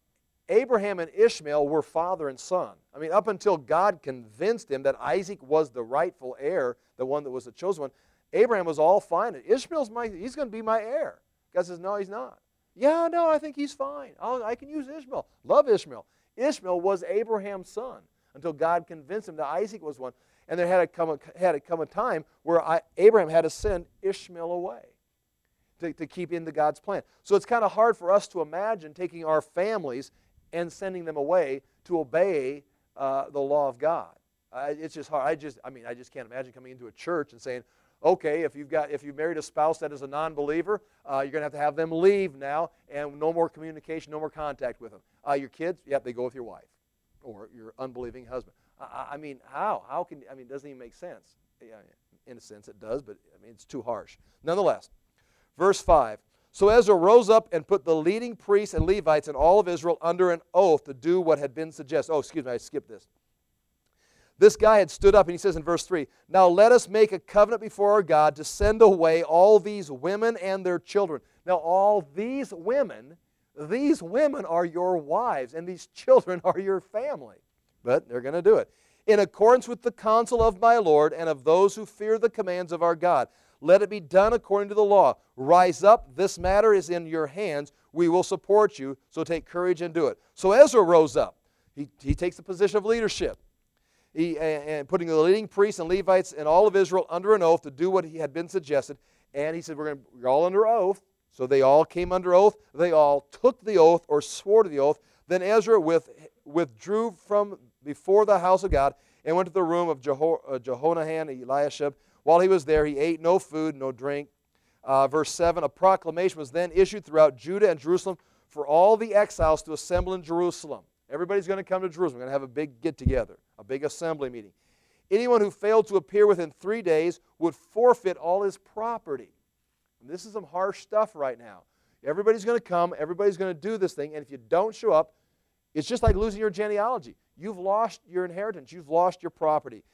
Abraham and Ishmael were father and son. I mean, up until God convinced him that Isaac was the rightful heir, the one that was the chosen one, Abraham was all fine. Ishmael's my, he's going to be my heir. God says, no, he's not. Yeah, no, I think he's fine. I'll, I can use Ishmael. Love Ishmael. Ishmael was Abraham's son until God convinced him that Isaac was one. And there had to come a, had to come a time where I, Abraham had to send Ishmael away to, to keep into God's plan. So it's kind of hard for us to imagine taking our families and sending them away to obey uh, the law of God. Uh, it's just hard. I just, I mean, I just can't imagine coming into a church and saying, okay, if you've got, if you've married a spouse that is a non-believer, uh, you're going to have to have them leave now, and no more communication, no more contact with them. Uh, your kids, yeah, they go with your wife or your unbelieving husband. I, I mean, how? How can? I mean, it doesn't even make sense. Yeah, in a sense, it does, but I mean, it's too harsh. Nonetheless, verse five. So Ezra rose up and put the leading priests and Levites and all of Israel under an oath to do what had been suggested. Oh, excuse me, I skipped this. This guy had stood up, and he says in verse three, now let us make a covenant before our God to send away all these women and their children. Now all these women, these women are your wives, and these children are your family. But they're going to do it. In accordance with the counsel of my Lord and of those who fear the commands of our God, let it be done according to the law. Rise up, this matter is in your hands. We will support you, so take courage and do it. So Ezra rose up. He, he takes the position of leadership. He, and, and putting the leading priests and Levites and all of Israel under an oath to do what he had been suggested. And he said, we're, gonna, we're all under oath. So they all came under oath. They all took the oath or swore to the oath. Then Ezra with, withdrew from before the house of God and went to the room of Jeho, uh, Jehonathan, Eliashib. While he was there, he ate no food, no drink. Uh, verse seven, a proclamation was then issued throughout Judah and Jerusalem for all the exiles to assemble in Jerusalem. Everybody's going to come to Jerusalem. We're going to have a big get-together, a big assembly meeting. Anyone who failed to appear within three days would forfeit all his property. And this is some harsh stuff right now. Everybody's going to come. Everybody's going to do this thing. And if you don't show up, it's just like losing your genealogy. You've lost your inheritance. You've lost your property.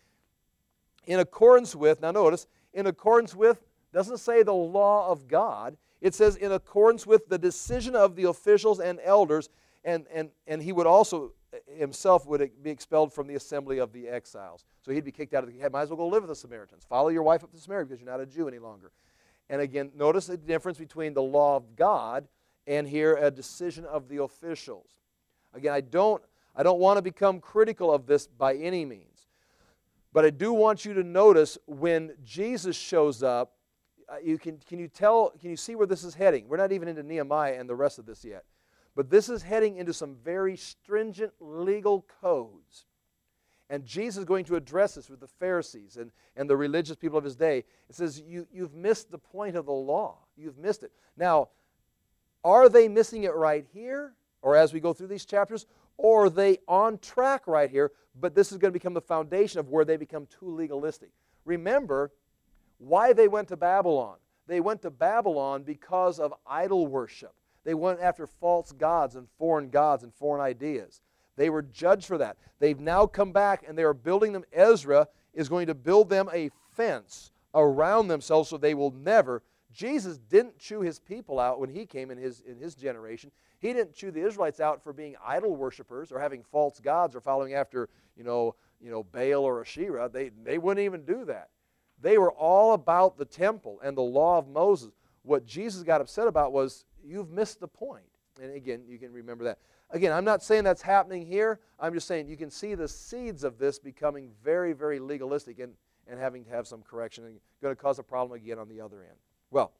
In accordance with, now notice, in accordance with, doesn't say the law of God. It says in accordance with the decision of the officials and elders, and, and, and he would also, himself would be expelled from the assembly of the exiles. So he'd be kicked out of the, he might as well go live with the Samaritans. Follow your wife up to Samaria because you're not a Jew any longer. And again, notice the difference between the law of God and here a decision of the officials. Again, I don't, I don't want to become critical of this by any means. But I do want you to notice when Jesus shows up, uh, you can, can you tell, can you see where this is heading? We're not even into Nehemiah and the rest of this yet. But this is heading into some very stringent legal codes. And Jesus is going to address this with the Pharisees and, and the religious people of his day. It says, you, you've missed the point of the law. You've missed it. Now, are they missing it right here, or as we go through these chapters, or are they on track right here, but this is going to become the foundation of where they become too legalistic? Remember why they went to Babylon. They went to Babylon because of idol worship. They went after false gods and foreign gods and foreign ideas. They were judged for that. They've now come back and they are building them. Ezra is going to build them a fence around themselves so they will never. Jesus didn't chew his people out when he came in his, in his generation. He didn't chew the Israelites out for being idol worshipers or having false gods or following after, you know, you know, Baal or Asherah. They, they wouldn't even do that. They were all about the temple and the law of Moses. What Jesus got upset about was, you've missed the point. And again, you can remember that. Again, I'm not saying that's happening here. I'm just saying you can see the seeds of this becoming very, very legalistic and, and having to have some correction and going to cause a problem again on the other end. Well,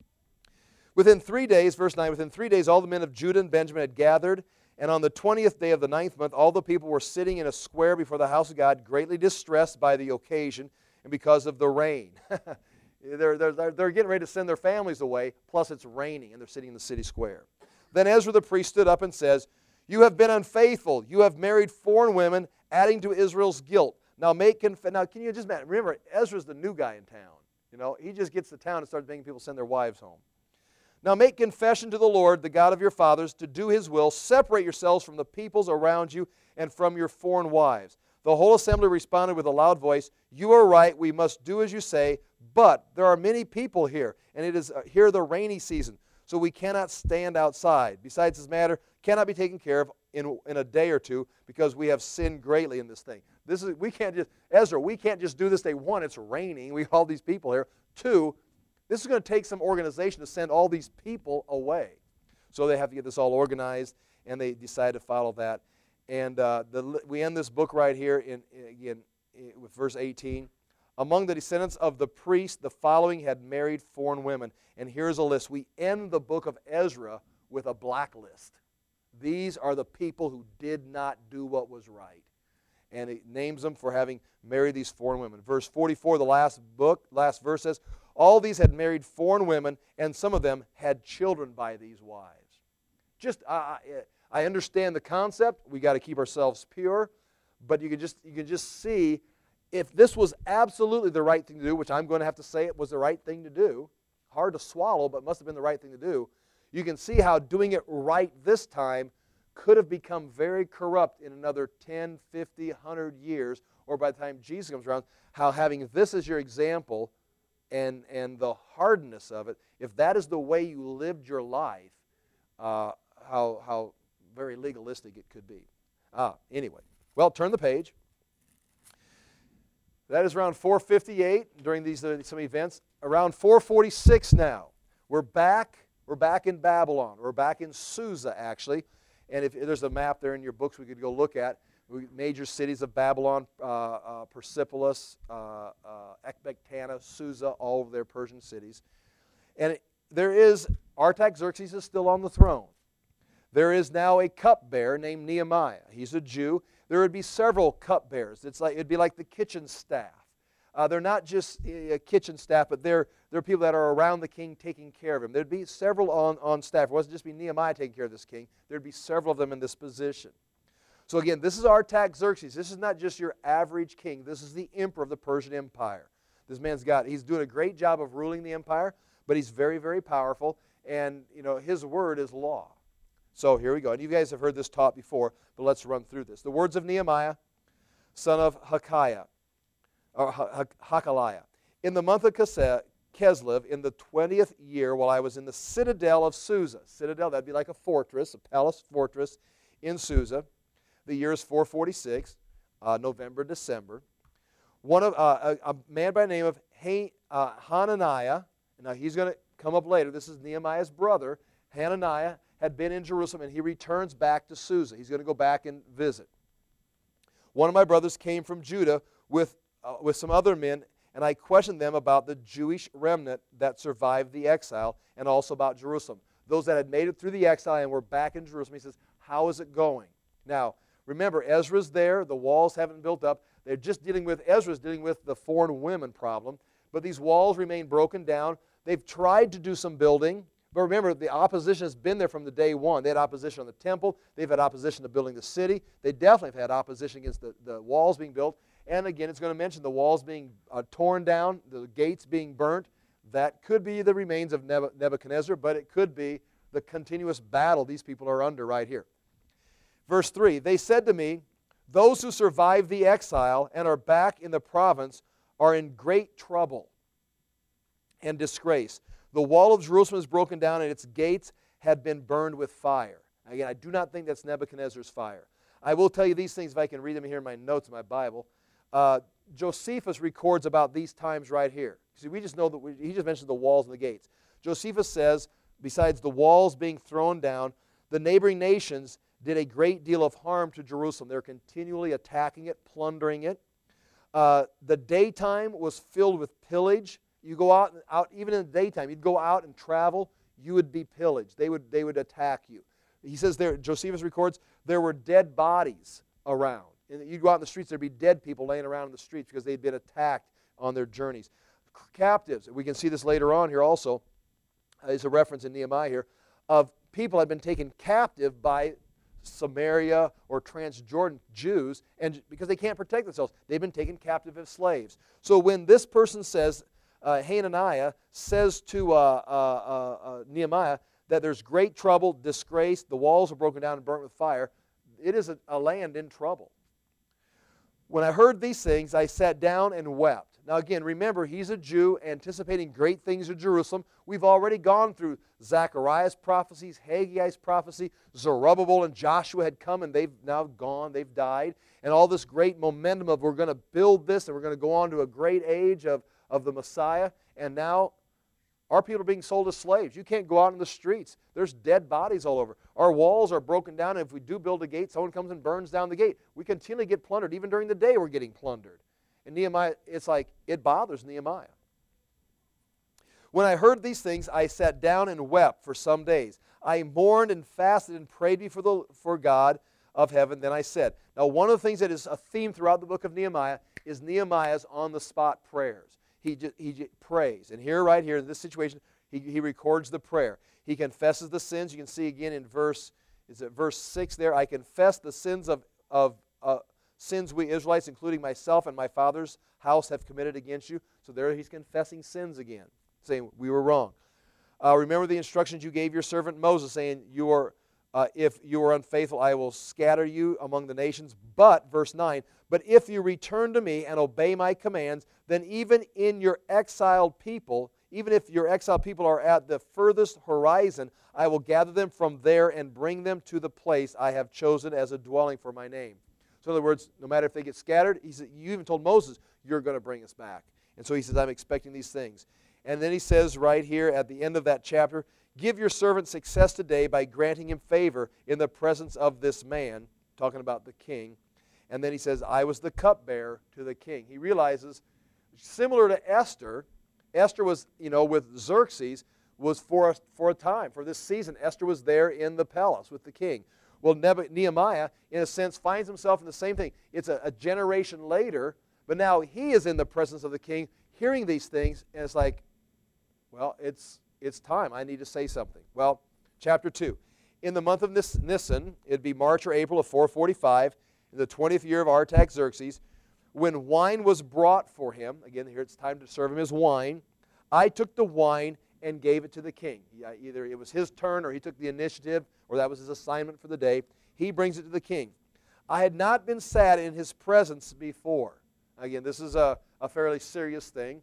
within three days, verse nine, within three days all the men of Judah and Benjamin had gathered, and on the twentieth day of the ninth month all the people were sitting in a square before the house of God, greatly distressed by the occasion and because of the rain. they're, they're, they're getting ready to send their families away, plus it's raining, and they're sitting in the city square. Then Ezra the priest stood up and says, you have been unfaithful. You have married foreign women, adding to Israel's guilt. Now make conf- Now can you just imagine? Remember, Ezra's the new guy in town. You know, he just gets to town and starts making people send their wives home. Now make confession to the Lord, the God of your fathers, to do his will. Separate yourselves from the peoples around you and from your foreign wives. The whole assembly responded with a loud voice, you are right, we must do as you say, but there are many people here, and it is uh, here the rainy season, so we cannot stand outside. Besides, this matter cannot be taken care of in, in a day or two because we have sinned greatly in this thing. This is, we can't just, Ezra, we can't just do this day. One, it's raining. We have all these people here. Two, this is going to take some organization to send all these people away. So they have to get this all organized, and they decide to follow that. And uh, the, we end this book right here in, again in, with verse eighteen. Among the descendants of the priest, the following had married foreign women. And here's a list. We end the book of Ezra with a blacklist. These are the people who did not do what was right. And it names them for having married these foreign women. Verse forty-four, the last book, last verse says, all these had married foreign women, and some of them had children by these wives. Just, uh, I understand the concept. We got to keep ourselves pure. But you can just, you can just see if this was absolutely the right thing to do, which I'm going to have to say it was the right thing to do, hard to swallow, but must have been the right thing to do, you can see how doing it right this time could have become very corrupt in another ten, fifty, one hundred years, or by the time Jesus comes around, how having this as your example and, and the hardness of it, if that is the way you lived your life, uh, how, how very legalistic it could be. Ah, anyway. Well, turn the page. That is around four fifty-eight during these uh, some events. Around four forty-six now, we're back. We're back in Babylon. We're back in Susa, actually. And if, if there's a map there in your books we could go look at. We, major cities of Babylon, uh, uh, Persepolis, uh, uh, Ecbatana, Susa, all of their Persian cities. And it, there is, Artaxerxes is still on the throne. There is now a cupbearer named Nehemiah. He's a Jew. There would be several cupbearers. It's like, it'd be like the kitchen staff. Uh, they're not just a kitchen staff, but they're, they're people that are around the king taking care of him. There'd be several on, on staff. It wasn't just be Nehemiah taking care of this king. There'd be several of them in this position. So again, this is Artaxerxes. This is not just your average king. This is the emperor of the Persian Empire. This man's got, he's doing a great job of ruling the empire, but he's very, very powerful, and you know his word is law. So here we go. And you guys have heard this taught before, but let's run through this. The words of Nehemiah, son of Hakaliah, or Hakaliah. In the month of Kislev, in the twentieth year, while I was in the citadel of Susa. Citadel, that'd be like a fortress, a palace fortress in Susa. The year is four forty-six, uh, November, December. One of uh, a, a man by the name of Han, uh, Hananiah, now he's going to come up later. This is Nehemiah's brother. Hananiah had been in Jerusalem, and he returns back to Susa. He's going to go back and visit. One of my brothers came from Judah with, uh, with some other men, and I questioned them about the Jewish remnant that survived the exile and also about Jerusalem. Those that had made it through the exile and were back in Jerusalem. He says, how is it going? Now, remember, Ezra's there. The walls haven't built up. They're just dealing with, Ezra's dealing with the foreign women problem. But these walls remain broken down. They've tried to do some building. But remember, the opposition has been there from the day one. They had opposition on the temple. They've had opposition to building the city. They definitely have had opposition against the, the walls being built. And again, it's going to mention the walls being uh, torn down, the gates being burnt. That could be the remains of Nebuchadnezzar, but it could be the continuous battle these people are under right here. Verse three, they said to me, those who survived the exile and are back in the province are in great trouble and disgrace. The wall of Jerusalem is broken down, and its gates had been burned with fire. Again, I do not think that's Nebuchadnezzar's fire. I will tell you these things if I can read them here in my notes in my Bible. Uh, Josephus records about these times right here. See, we just know that we, he just mentioned the walls and the gates. Josephus says, besides the walls being thrown down, the neighboring nations did a great deal of harm to Jerusalem. They're continually attacking it, plundering it. Uh, the daytime was filled with pillage. You go out, out, even in the daytime, you'd go out and travel, you would be pillaged. They would, they would attack you. He says there, Josephus records, there were dead bodies around. And you'd go out in the streets, there'd be dead people laying around in the streets because they'd been attacked on their journeys. Captives, we can see this later on here also, uh, there's a reference in Nehemiah here, of people had been taken captive by Samaria or Transjordan Jews, and because they can't protect themselves, they've been taken captive as slaves. So when this person says, uh, Hananiah says to uh, uh, uh, uh, Nehemiah that there's great trouble, disgrace, the walls are broken down and burnt with fire, it is a, a land in trouble. When I heard these things, I sat down and wept. Now again, remember, he's a Jew anticipating great things in Jerusalem. We've already gone through Zechariah's prophecies, Haggai's prophecy. Zerubbabel and Joshua had come and they've now gone, they've died. And all this great momentum of we're going to build this and we're going to go on to a great age of, of the Messiah. And now our people are being sold as slaves. You can't go out in the streets. There's dead bodies all over. Our walls are broken down, and if we do build a gate, someone comes and burns down the gate. We continually get plundered. Even during the day, we're getting plundered. And Nehemiah, it's like, it bothers Nehemiah. When I heard these things, I sat down and wept for some days. I mourned and fasted and prayed before the, for God of heaven. Then I said, now one of the things that is a theme throughout the book of Nehemiah is Nehemiah's on-the-spot prayers. He, just, he just prays. And here, right here, in this situation, he, he records the prayer. He confesses the sins. You can see again in verse, is it verse six there? I confess the sins of, of uh, sins we Israelites, including myself and my father's house, have committed against you. So there he's confessing sins again, saying we were wrong. Uh, remember the instructions you gave your servant Moses, saying you are, uh, Uh, if you are unfaithful, I will scatter you among the nations. But, verse nine, but if you return to me and obey my commands, then even in your exiled people, even if your exiled people are at the furthest horizon, I will gather them from there and bring them to the place I have chosen as a dwelling for my name. So in other words, no matter if they get scattered, he said, you even told Moses, you're going to bring us back. And so he says, I'm expecting these things. And then he says right here at the end of that chapter, give your servant success today by granting him favor in the presence of this man, talking about the king. And then he says, I was the cupbearer to the king. He realizes, similar to Esther, Esther was, you know, with Xerxes, was for a, for a time, for this season. Esther was there in the palace with the king. Well, Nehemiah, in a sense, finds himself in the same thing. It's a, a generation later, but now he is in the presence of the king, hearing these things, and it's like, well, it's it's time. I need to say something. Well, chapter two. In the month of Nis Nisan, it'd be March or April of four forty-five, in the twentieth year of Artaxerxes, when wine was brought for him, again, here it's time to serve him his wine, I took the wine and gave it to the king. He, either it was his turn or he took the initiative or that was his assignment for the day. He brings it to the king. I had not been sad in his presence before. Again, this is a, a fairly serious thing.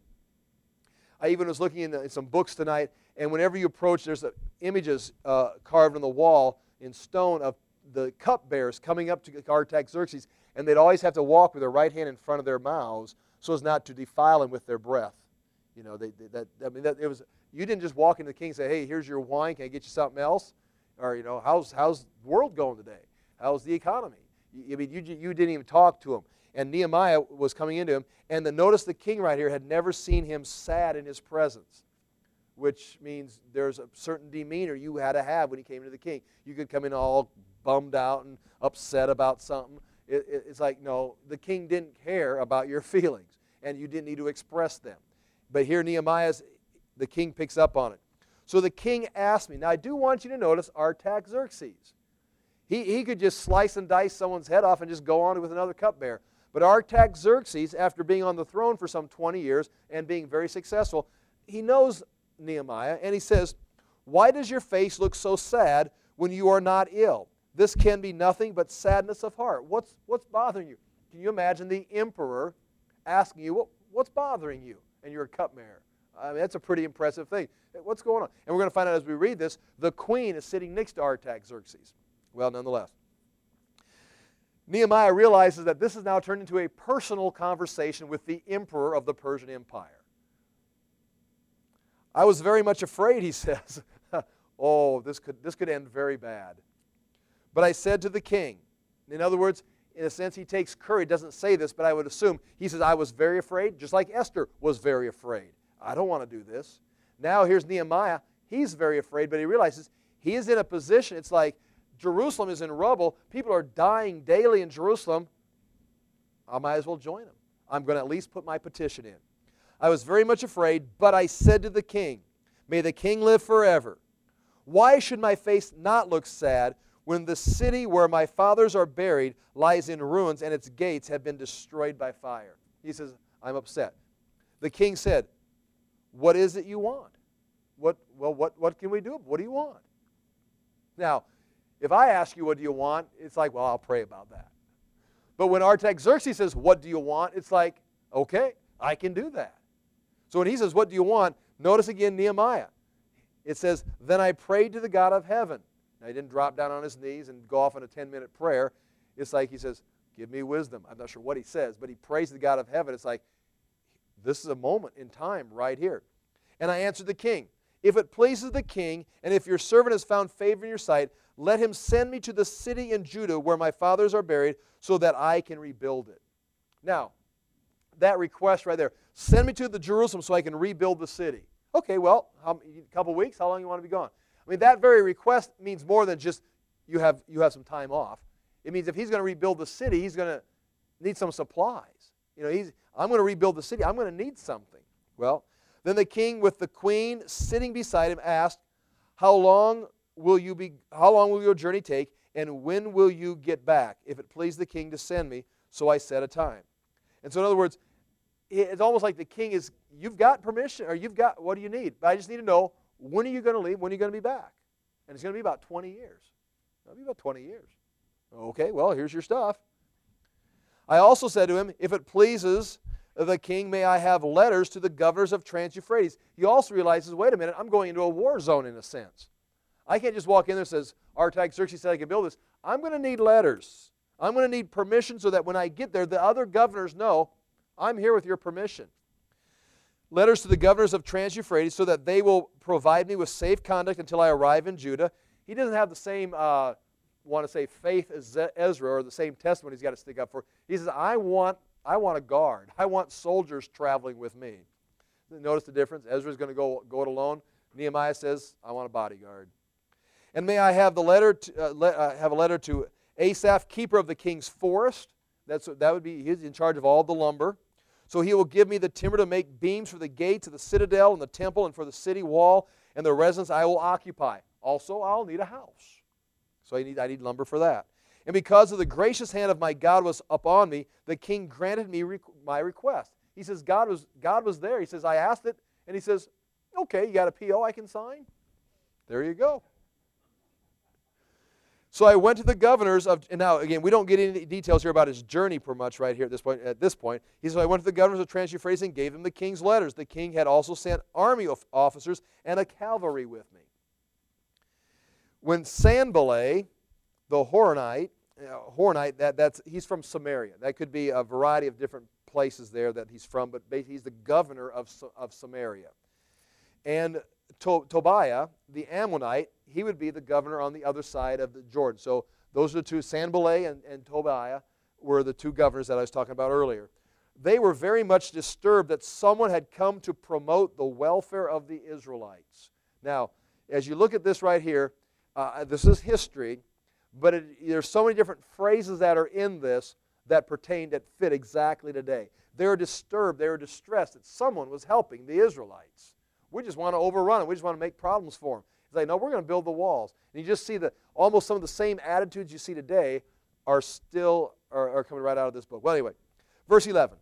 I even was looking in, the, in some books tonight, and whenever you approach, there's a, images uh, carved on the wall in stone of the cupbearers coming up to Artaxerxes, and they'd always have to walk with their right hand in front of their mouths so as not to defile him with their breath. You know, they, they, that, I mean, that, it was, you didn't just walk into the king and say, hey, here's your wine, can I get you something else? Or, you know, how's, how's the world going today? How's the economy? I mean, you, you didn't even talk to him. And Nehemiah was coming into him, and the, notice the king right here had never seen him sad in his presence, which means there's a certain demeanor you had to have when he came to the king. You could come in all bummed out and upset about something. It, it, it's like, no, the king didn't care about your feelings, and you didn't need to express them. But here Nehemiah's, the king picks up on it. So the king asked me, now I do want you to notice Artaxerxes. He, he could just slice and dice someone's head off and just go on with another cupbearer. But Artaxerxes, after being on the throne for some twenty years and being very successful, he knows Nehemiah, and he says, why does your face look so sad when you are not ill? This can be nothing but sadness of heart. What's, what's bothering you? Can you imagine the emperor asking you, what, what's bothering you? And you're a cupbearer. I mean, that's a pretty impressive thing. What's going on? And we're going to find out as we read this, the queen is sitting next to Artaxerxes. Well, nonetheless, Nehemiah realizes that this has now turned into a personal conversation with the emperor of the Persian Empire. I was very much afraid, he says. oh, this could, this could end very bad. But I said to the king, in other words, in a sense, he takes courage. He doesn't say this, but I would assume. He says, I was very afraid, just like Esther was very afraid. I don't want to do this. Now here's Nehemiah. He's very afraid, but he realizes he is in a position, it's like Jerusalem is in rubble. People are dying daily in Jerusalem. I might as well join them. I'm going to at least put my petition in. I was very much afraid, but I said to the king, may the king live forever. Why should my face not look sad when the city where my fathers are buried lies in ruins and its gates have been destroyed by fire? He says, I'm upset. The king said, what is it you want? What, well, what, what can we do? What do you want? Now, if I ask you what do you want, it's like, well, I'll pray about that. But when Artaxerxes says, what do you want? It's like, okay, I can do that. So when he says, what do you want? Notice again Nehemiah. It says, then I prayed to the God of heaven. Now, he didn't drop down on his knees and go off on a ten-minute prayer. It's like he says, give me wisdom. I'm not sure what he says, but he prays to the God of heaven. It's like, this is a moment in time right here. And I answered the king, if it pleases the king, and if your servant has found favor in your sight, let him send me to the city in Judah where my fathers are buried so that I can rebuild it. Now, that request right there, send me to the Jerusalem so I can rebuild the city. Okay, well, how, a couple weeks, how long you want to be gone? I mean, that very request means more than just you have, you have some time off. It means if he's going to rebuild the city, he's going to need some supplies. You know, he's, I'm going to rebuild the city. I'm going to need something. Well, then the king with the queen sitting beside him asked, how long will you be, how long will your journey take, and when will you get back, if it please the king to send me? So I set a time. And so in other words, it's almost like the king is, you've got permission, or you've got, what do you need? But I just need to know, when are you going to leave? When are you going to be back? And it's going to be about twenty years. That'll be about twenty years. Okay, well, here's your stuff. I also said to him, if it pleases the king, may I have letters to the governors of Trans-Euphrates. He also realizes, wait a minute, I'm going into a war zone in a sense. I can't just walk in there and says, Artaxerxes said I can build this. I'm going to need letters. I'm going to need permission so that when I get there, the other governors know I'm here with your permission. Letters to the governors of Trans-Euphrates so that they will provide me with safe conduct until I arrive in Judah. He doesn't have the same, uh, want to say, faith as Ezra or the same testimony he's got to stick up for. He says, I want, I want a guard. I want soldiers traveling with me. Notice the difference. Ezra's going to go, go it alone. Nehemiah says, I want a bodyguard. And may I have the letter to, uh, le uh, have a letter to Asaph, keeper of the king's forest. That's that would be he's in charge of all the lumber. So he will give me the timber to make beams for the gates of the citadel and the temple and for the city wall and the residence I will occupy. Also, I'll need a house. So I need I need lumber for that. And because of the gracious hand of my God was upon me, the king granted me re my request. He says God was God was there. He says I asked it, and he says, okay, you got a P O I can sign? There you go. So I went to the governors of, and now again, we don't get any details here about his journey per much right here at this point. At this point, he said, I went to the governors of Trans-Euphrates and gave them the king's letters. The king had also sent army of officers and a cavalry with me. When Sanballat, the Horonite, uh, Horonite, that, that's, he's from Samaria. That could be a variety of different places there that he's from, but basically he's the governor of, of Samaria. And to Tobiah, the Ammonite, he would be the governor on the other side of the Jordan. So those are the two, Sanballat and, and Tobiah were the two governors that I was talking about earlier. They were very much disturbed that someone had come to promote the welfare of the Israelites. Now, as you look at this right here, uh, this is history, but it, there's so many different phrases that are in this that pertain, that fit exactly today. They were disturbed, they were distressed that someone was helping the Israelites. We just want to overrun it. We just want to make problems for them. He's like, no, we're going to build the walls. And you just see that almost some of the same attitudes you see today are still are, are coming right out of this book. Well, anyway, verse eleven.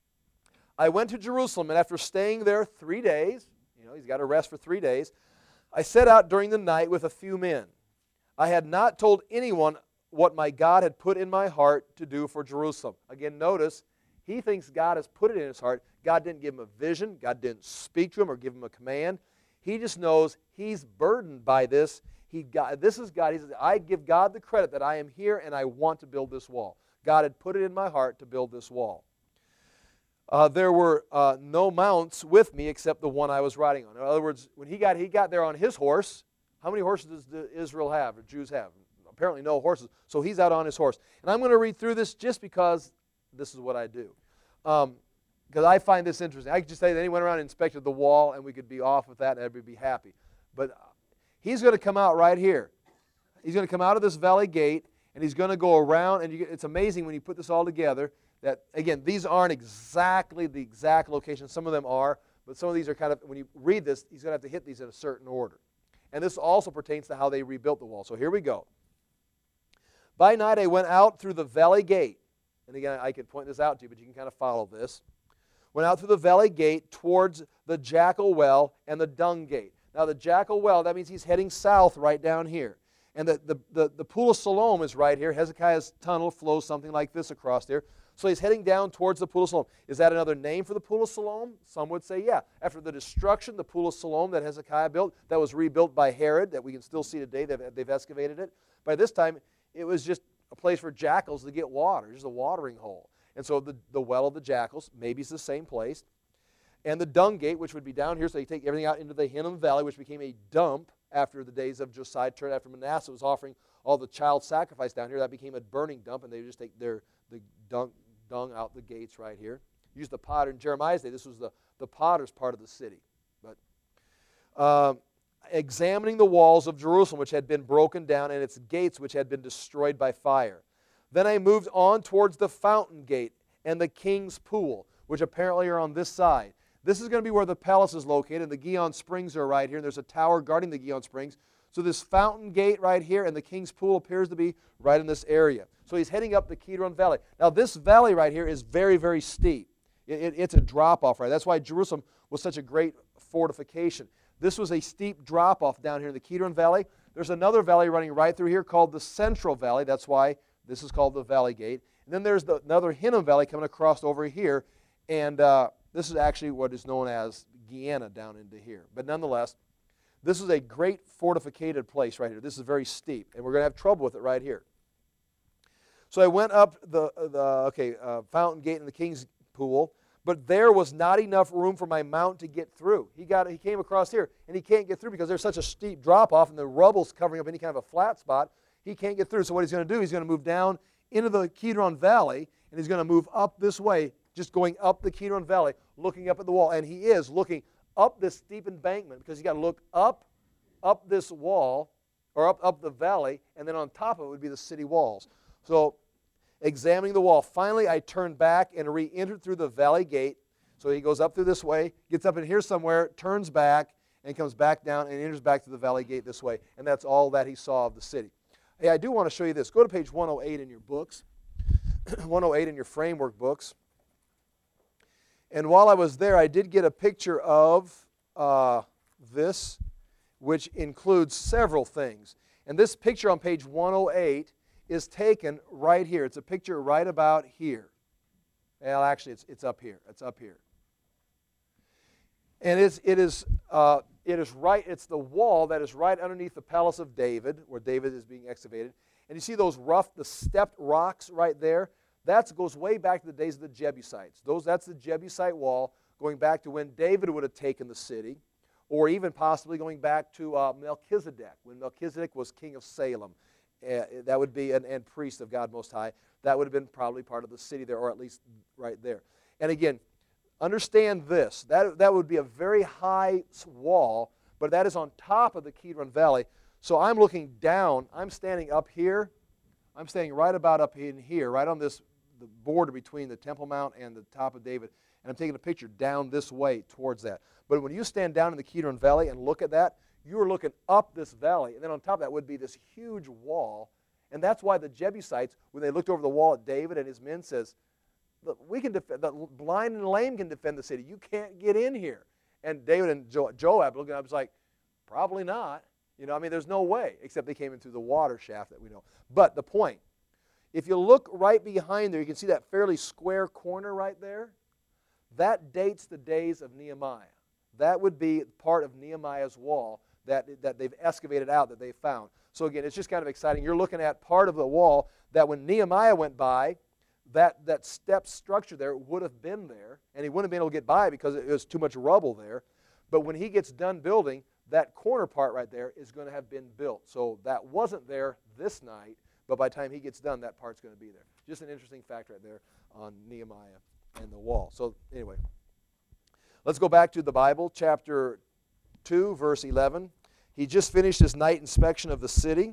I went to Jerusalem, and after staying there three days, you know, he's got to rest for three days, I set out during the night with a few men. I had not told anyone what my God had put in my heart to do for Jerusalem. Again, notice, he thinks God has put it in his heart. God didn't give him a vision. God didn't speak to him or give him a command. He just knows he's burdened by this. He got, this is God. He says, I give God the credit that I am here and I want to build this wall. God had put it in my heart to build this wall. Uh, there were uh, no mounts with me except the one I was riding on. In other words, when he got, he got there on his horse. How many horses does Israel have, or Jews have? Apparently no horses. So he's out on his horse. And I'm going to read through this just because this is what I do. Um, because I find this interesting. I could just say that he went around and inspected the wall and we could be off with that and everybody would be happy. But he's going to come out right here. He's going to come out of this valley gate and he's going to go around, and you get, it's amazing when you put this all together that, again, these aren't exactly the exact location. Some of them are, but some of these are kind of, when you read this, he's going to have to hit these in a certain order. And this also pertains to how they rebuilt the wall. So here we go. By night I went out through the valley gate. And again, I could point this out to you, but you can kind of follow this. Went out through the valley gate towards the Jackal Well and the Dung Gate. Now the Jackal Well, that means he's heading south right down here. And the, the, the, the Pool of Siloam is right here. Hezekiah's tunnel flows something like this across there. So he's heading down towards the Pool of Siloam. Is that another name for the Pool of Siloam? Some would say, yeah. After the destruction, the Pool of Siloam that Hezekiah built, that was rebuilt by Herod, that we can still see today. They've, they've excavated it. By this time, it was just a place for jackals to get water, just a watering hole. And so the, the well of the jackals, maybe it's the same place. And the Dung Gate, which would be down here, so you take everything out into the Hinnom Valley, which became a dump after the days of Josiah, turned after Manasseh was offering all the child sacrifice down here. That became a burning dump, and they would just take their the dung, dung out the gates right here. Use the potter in Jeremiah's day. This was the, the potter's part of the city. But uh, examining the walls of Jerusalem, which had been broken down, and its gates, which had been destroyed by fire. Then I moved on towards the Fountain Gate and the King's Pool, which apparently are on this side. This is going to be where the palace is located. The Gihon Springs are right here, and there's a tower guarding the Gihon Springs. So this Fountain Gate right here and the King's Pool appears to be right in this area. So he's heading up the Kidron Valley. Now this valley right here is very, very steep. It, it, it's a drop-off, right? That's why Jerusalem was such a great fortification. This was a steep drop-off down here in the Kidron Valley. There's another valley running right through here called the Central Valley. That's why this is called the Valley Gate. And then there's the, another Hinnom Valley coming across over here. And uh, this is actually what is known as Guiana down into here. But nonetheless, this is a great fortificated place right here. This is very steep, and we're going to have trouble with it right here. So I went up the, the okay, uh, Fountain Gate and the King's Pool, but there was not enough room for my mount to get through. He got, he came across here, and he can't get through because there's such a steep drop-off, and the rubble's covering up any kind of a flat spot. He can't get through. So what he's going to do, he's going to move down into the Kidron Valley, and he's going to move up this way, just going up the Kidron Valley, looking up at the wall. And he is looking up this steep embankment because he's got to look up, up this wall, or up, up the valley, and then on top of it would be the city walls. So examining the wall. Finally, I turned back and re-entered through the valley gate. So he goes up through this way, gets up in here somewhere, turns back, and comes back down and enters back through the valley gate this way. And that's all that he saw of the city. Hey, I do want to show you this. Go to page one oh eight in your books, one oh eight in your framework books. And while I was there, I did get a picture of uh, this, which includes several things. And this picture on page one oh eight is taken right here. It's a picture right about here. Well, actually, it's, it's up here. It's up here. And it's, it, is, uh, it is right, it's the wall that is right underneath the Palace of David, where David is being excavated. And you see those rough, the stepped rocks right there? That goes way back to the days of the Jebusites. Those, that's the Jebusite wall going back to when David would have taken the city, or even possibly going back to uh, Melchizedek, when Melchizedek was king of Salem. Uh, that would be, an, and priest of God Most High. That would have been probably part of the city there, or at least right there. And again, understand this. That, that would be a very high wall, but that is on top of the Kidron Valley. So I'm looking down. I'm standing up here. I'm standing right about up in here, right on this the border between the Temple Mount and the top of David. And I'm taking a picture down this way towards that. But when you stand down in the Kidron Valley and look at that, you are looking up this valley. And then on top of that would be this huge wall. And that's why the Jebusites, when they looked over the wall at David and his men, says, look, we can defend, the blind and lame can defend the city. You can't get in here. And David and jo Joab looking up, was like, probably not. You know, I mean, there's no way, except they came in through the water shaft that we know. But the point, if you look right behind there, you can see that fairly square corner right there. That dates the days of Nehemiah. That would be part of Nehemiah's wall that, that they've excavated out, that they found. So again, it's just kind of exciting. You're looking at part of the wall that when Nehemiah went by, that, that step structure there would have been there, and he wouldn't have been able to get by because it was too much rubble there. But when he gets done building, that corner part right there is going to have been built. So that wasn't there this night, but by the time he gets done, that part's going to be there. Just an interesting fact right there on Nehemiah and the wall. So anyway, let's go back to the Bible, chapter two, verse eleven. He just finished his night inspection of the city.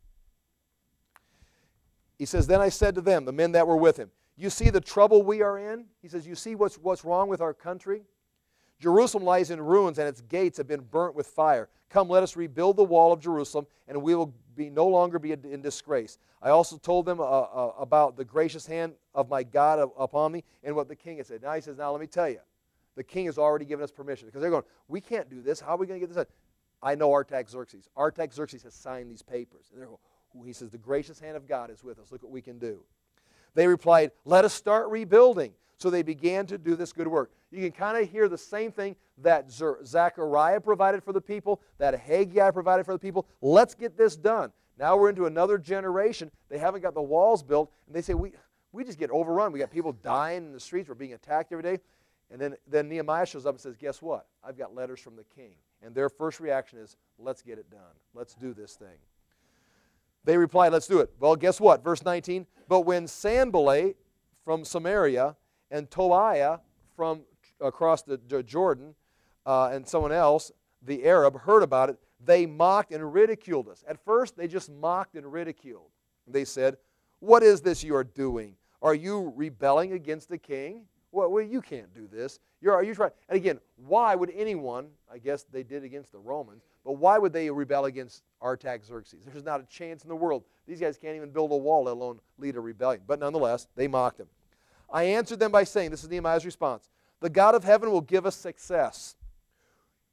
He says, then I said to them, the men that were with him, you see the trouble we are in? He says, you see what's, what's wrong with our country? Jerusalem lies in ruins, and its gates have been burnt with fire. Come, let us rebuild the wall of Jerusalem, and we will be no longer be in disgrace. I also told them uh, uh, about the gracious hand of my God upon me, and what the king had said. Now he says, now let me tell you, the king has already given us permission. Because they're going, we can't do this. How are we going to get this done? I know Artaxerxes. Artaxerxes has signed these papers. And they're going, he says, the gracious hand of God is with us. Look what we can do. They replied, let us start rebuilding. So they began to do this good work. You can kind of hear the same thing that Zechariah provided for the people, that Haggai provided for the people. Let's get this done. Now we're into another generation. They haven't got the walls built, and they say, we, we just get overrun. We got people dying in the streets. We're being attacked every day. And then, then Nehemiah shows up and says, guess what? I've got letters from the king. And their first reaction is, let's get it done. Let's do this thing. They replied, let's do it. Well, guess what? Verse nineteen, but when Sanballat from Samaria and Tobiah from across the Jordan uh, and someone else, the Arab, heard about it, they mocked and ridiculed us. At first, they just mocked and ridiculed. They said, what is this you are doing? Are you rebelling against the king? Well, well you can't do this. You're, are you trying? And again, why would anyone, I guess they did against the Romans, but why would they rebel against Artaxerxes? There's not a chance in the world. These guys can't even build a wall, let alone lead a rebellion. But nonetheless, they mocked him. I answered them by saying, this is Nehemiah's response, the God of heaven will give us success.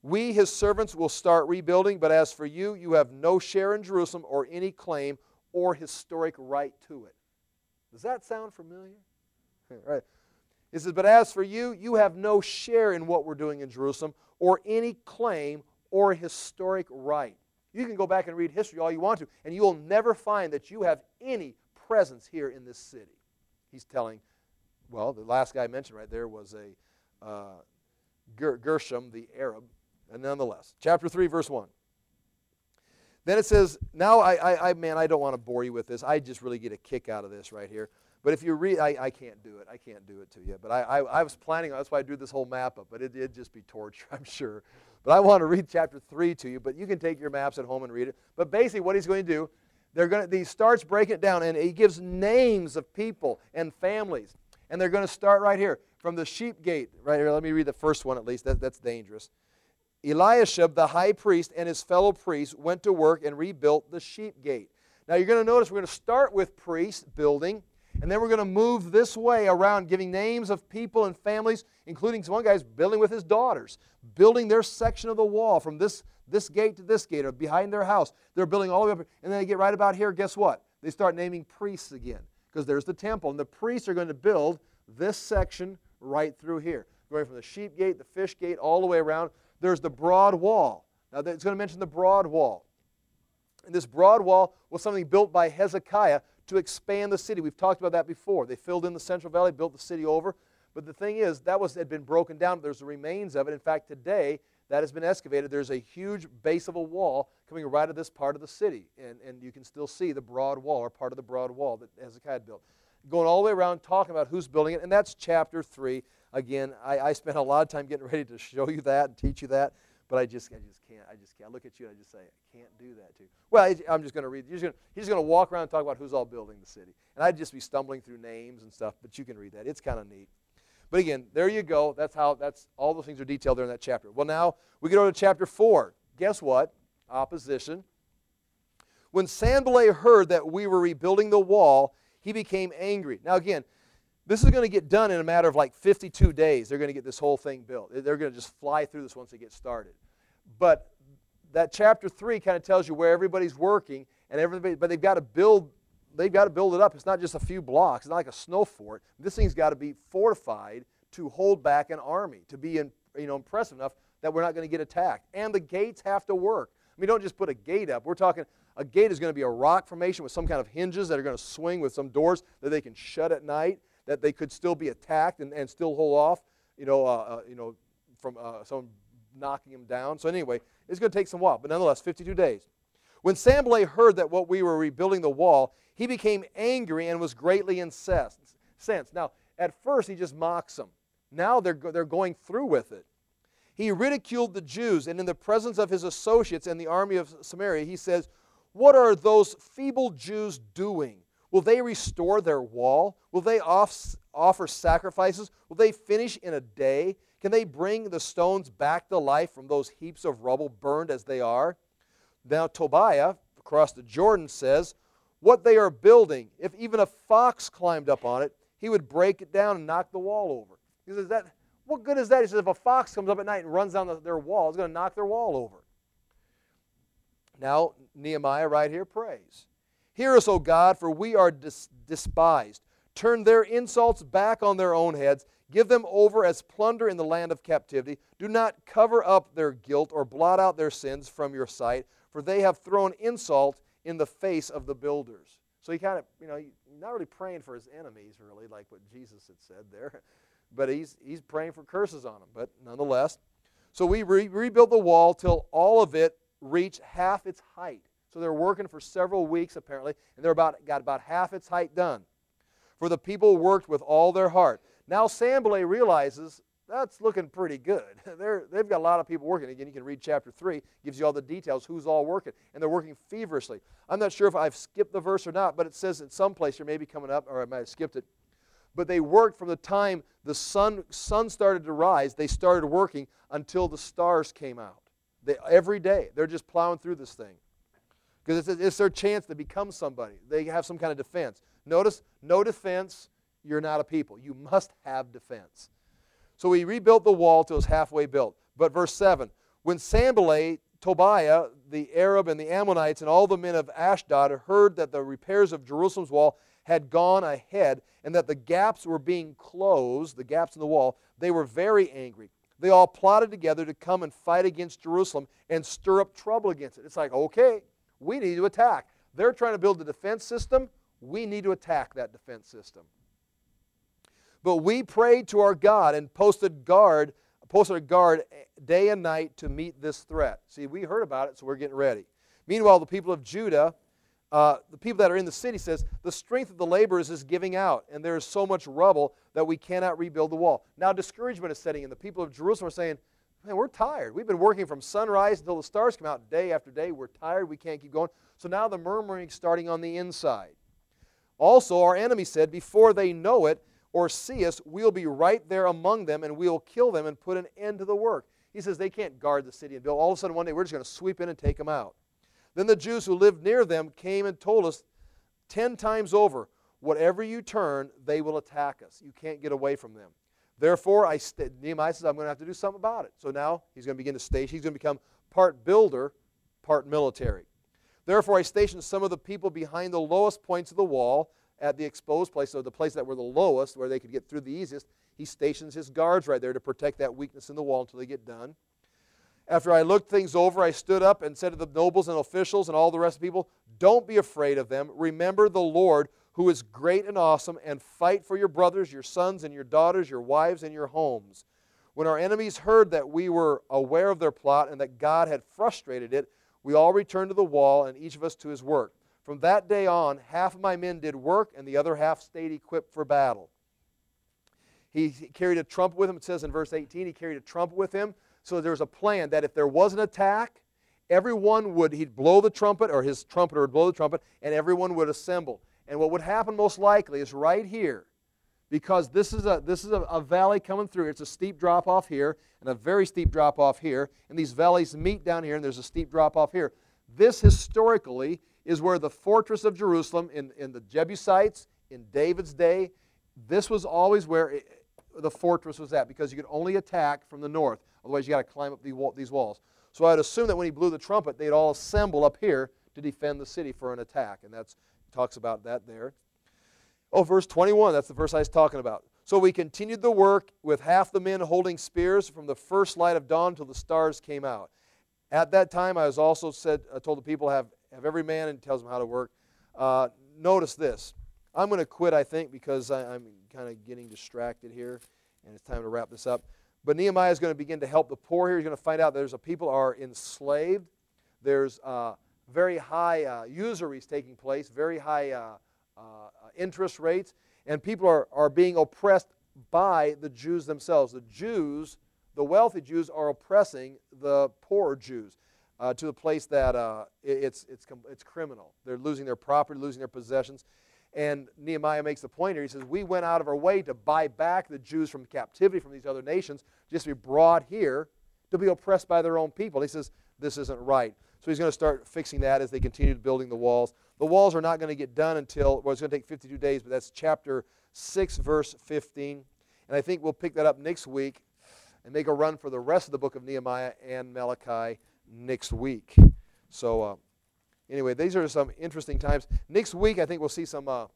We, his servants, will start rebuilding, but as for you, you have no share in Jerusalem or any claim or historic right to it. Does that sound familiar? Right. He says, but as for you, you have no share in what we're doing in Jerusalem or any claim or historic right. You can go back and read history all you want to, and you'll never find that you have any presence here in this city. He's telling, well, the last guy I mentioned right there was a uh, Ger Gershom, the Arab, and nonetheless. Chapter three, verse one. Then it says, now, I, I, I, man, I don't want to bore you with this. I just really get a kick out of this right here. But if you read, I, I can't do it. I can't do it to you. But I, I, I was planning, that's why I drew this whole map up. But it, it'd just be torture, I'm sure. But I want to read chapter three to you. But you can take your maps at home and read it. But basically what he's going to do, they're going to, he starts breaking it down. And he gives names of people and families. And they're going to start right here. From the sheep gate, right here. Let me read the first one at least. That, that's dangerous. Eliashib, the high priest, and his fellow priests went to work and rebuilt the sheep gate. Now you're going to notice we're going to start with priests building. And then we're going to move this way around, giving names of people and families, including one guy's building with his daughters, building their section of the wall from this, this gate to this gate, or behind their house. They're building all the way up. And then they get right about here, guess what? They start naming priests again, because there's the temple. And the priests are going to build this section right through here, going from the sheep gate, the fish gate, all the way around. There's the broad wall. Now, it's going to mention the broad wall. And this broad wall was something built by Hezekiah to expand the city. We've talked about that before. They filled in the Central Valley, built the city over. But the thing is, that was had been broken down. There's the remains of it. In fact, today, that has been excavated. There's a huge base of a wall coming right at this part of the city. And, and you can still see the broad wall, or part of the broad wall that Hezekiah had built. Going all the way around, talking about who's building it. And that's chapter three. Again, I, I spent a lot of time getting ready to show you that and teach you that. But I just, I just can't. I just can't. I look at you and I just say, I can't do that to you. Well, I'm just going to read. He's going to walk around and talk about who's all building the city. And I'd just be stumbling through names and stuff, but you can read that. It's kind of neat. But again, there you go. That's how, that's, all those things are detailed there in that chapter. Well, now we go to chapter four. Guess what? Opposition. When Sanballat heard that we were rebuilding the wall, he became angry. Now again, this is going to get done in a matter of like fifty-two days. They're going to get this whole thing built. They're going to just fly through this once they get started. But that chapter three kind of tells you where everybody's working, and everybody, but they've got to build, they've got to build it up. It's not just a few blocks. It's not like a snow fort. This thing's got to be fortified to hold back an army, to be in, you know, impressive enough that we're not going to get attacked. And the gates have to work. I mean, don't just put a gate up. We're talking a gate is going to be a rock formation with some kind of hinges that are going to swing with some doors that they can shut at night, that they could still be attacked and, and still hold off, you know, uh, uh, you know, from uh, someone knocking them down. So anyway, it's going to take some while, but nonetheless, fifty-two days. When Sanballat heard that what we were rebuilding the wall, he became angry and was greatly incensed. Now, at first, he just mocks them. Now they're, they're going through with it. He ridiculed the Jews, and in the presence of his associates and the army of Samaria, he says, "What are those feeble Jews doing? Will they restore their wall? Will they off, offer sacrifices? Will they finish in a day? Can they bring the stones back to life from those heaps of rubble burned as they are?" Now Tobiah, across the Jordan, says, "What they are building, if even a fox climbed up on it, he would break it down and knock the wall over." He says, that, what good is that? He says, if a fox comes up at night and runs down the, their wall, it's going to knock their wall over. Now Nehemiah right here prays, "Hear us, O God, for we are dis despised. Turn their insults back on their own heads. Give them over as plunder in the land of captivity. Do not cover up their guilt or blot out their sins from your sight, for they have thrown insult in the face of the builders." So he kind of, you know, he's not really praying for his enemies, really, like what Jesus had said there. But he's, he's praying for curses on them, but nonetheless. So we re rebuilt the wall till all of it reached half its height. So they're working for several weeks, apparently, and they're about, got about half its height done. For the people worked with all their heart. Now Sanballat realizes that's looking pretty good. They're, they've got a lot of people working. Again, you can read chapter three. Gives you all the details, who's all working. And they're working feverishly. I'm not sure if I've skipped the verse or not, but it says in some place here, maybe coming up, or I might have skipped it. But they worked from the time the sun, sun started to rise. They started working until the stars came out. They, every day. They're just plowing through this thing. Because it's, it's their chance to become somebody. They have some kind of defense. Notice, no defense, you're not a people. You must have defense. So we rebuilt the wall till it was halfway built. But verse seven, When Sanballat, Tobiah, the Arab, and the Ammonites, and all the men of Ashdod heard that the repairs of Jerusalem's wall had gone ahead, and that the gaps were being closed, the gaps in the wall, they were very angry. They all plotted together to come and fight against Jerusalem and stir up trouble against it. It's like, okay, we need to attack. They're trying to build a defense system. We need to attack that defense system. But we prayed to our God and posted guard, posted a guard day and night to meet this threat. See, we heard about it, so we're getting ready. Meanwhile, the people of Judah, uh, the people that are in the city, says, the strength of the laborers is giving out, and there is so much rubble that we cannot rebuild the wall. Now discouragement is setting in. The people of Jerusalem are saying, man, we're tired. We've been working from sunrise until the stars come out day after day. We're tired. We can't keep going. So now the murmuring is starting on the inside. Also, our enemy said, before they know it or see us, we'll be right there among them, and we'll kill them and put an end to the work. He says they can't guard the city and build. All of a sudden one day we're just going to sweep in and take them out. Then the Jews who lived near them came and told us ten times over, whatever you turn, they will attack us. You can't get away from them. Therefore, I Nehemiah says, I'm going to have to do something about it. So now he's going to begin to station. He's going to become part builder, part military. Therefore, I stationed some of the people behind the lowest points of the wall at the exposed place, so the place that were the lowest, where they could get through the easiest. He stations his guards right there to protect that weakness in the wall until they get done. After I looked things over, I stood up and said to the nobles and officials and all the rest of the people, don't be afraid of them. Remember the Lord, who is great and awesome, and fight for your brothers, your sons, and your daughters, your wives, and your homes. When our enemies heard that we were aware of their plot and that God had frustrated it, we all returned to the wall, and each of us to his work. From that day on, half of my men did work, and the other half stayed equipped for battle. He carried a trumpet with him. It says in verse eighteen, he carried a trumpet with him. So there was a plan that if there was an attack, everyone would, he'd blow the trumpet, or his trumpeter would blow the trumpet, and everyone would assemble. And what would happen most likely is right here, because this is a, this is a, a valley coming through. It's a steep drop off here, and a very steep drop off here, and these valleys meet down here, and there's a steep drop off here. This historically is where the fortress of Jerusalem, in, in the Jebusites, in David's day, this was always where it, the fortress was at, because you could only attack from the north. Otherwise, you got to climb up the wall, these walls. So I'd assume that when he blew the trumpet, they'd all assemble up here to defend the city for an attack. And that talks about that there. Oh, verse twenty-one, that's the verse I was talking about. So we continued the work with half the men holding spears from the first light of dawn till the stars came out. At that time, I was also said, I told the people, have, have every man, and tells them how to work. Uh, notice this. I'm going to quit, I think, because I, I'm kind of getting distracted here, and it's time to wrap this up. But Nehemiah is going to begin to help the poor here. He's going to find out there's a people are enslaved. There's uh, very high uh, usuries taking place, very high uh, uh, interest rates, and people are, are being oppressed by the Jews themselves. The Jews, the wealthy Jews, are oppressing the poor Jews uh, to the place that uh, it's, it's, it's criminal. They're losing their property, losing their possessions. And Nehemiah makes the point here. He says, we went out of our way to buy back the Jews from captivity from these other nations, just to be brought here to be oppressed by their own people. He says, this isn't right. So he's going to start fixing that as they continue building the walls. The walls are not going to get done until, well, it's going to take fifty-two days, but that's chapter six, verse fifteen. And I think we'll pick that up next week and make a run for the rest of the book of Nehemiah and Malachi next week. So, uh, Anyway, these are some interesting times. Next week, I think we'll see some uh,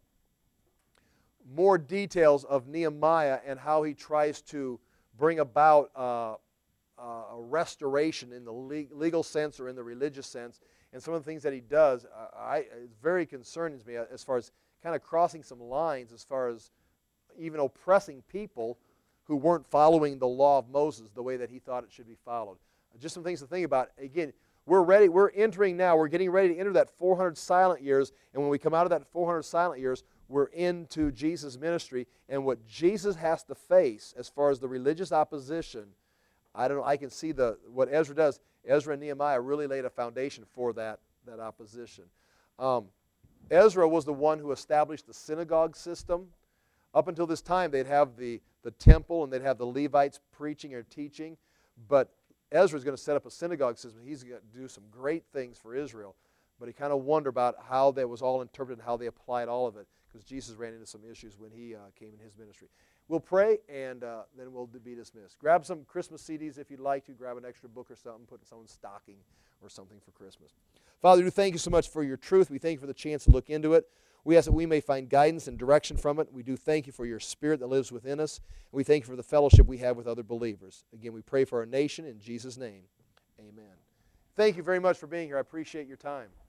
more details of Nehemiah and how he tries to bring about uh, uh, a restoration in the le legal sense or in the religious sense. And some of the things that he does, uh, I, it very concerns me as far as kind of crossing some lines as far as even oppressing people who weren't following the law of Moses the way that he thought it should be followed. Just some things to think about. Again, We're ready, we're entering now, we're getting ready to enter that four hundred silent years, and when we come out of that four hundred silent years, we're into Jesus' ministry, and what Jesus has to face as far as the religious opposition, I don't know, I can see the what Ezra does. Ezra and Nehemiah really laid a foundation for that, that opposition. Um, Ezra was the one who established the synagogue system. Up until this time, they'd have the, the temple, and they'd have the Levites preaching or teaching, but Ezra is going to set up a synagogue system. He's going to do some great things for Israel. But he kind of wondered about how that was all interpreted and how they applied all of it, because Jesus ran into some issues when he uh, came in his ministry. We'll pray, and uh, then we'll be dismissed. Grab some Christmas C Ds if you'd like to. Grab an extra book or something, put it in someone's stocking or something for Christmas. Father, we thank you so much for your truth. We thank you for the chance to look into it. We ask that we may find guidance and direction from it. We do thank you for your Spirit that lives within us. And we thank you for the fellowship we have with other believers. Again, we pray for our nation in Jesus' name. Amen. Thank you very much for being here. I appreciate your time.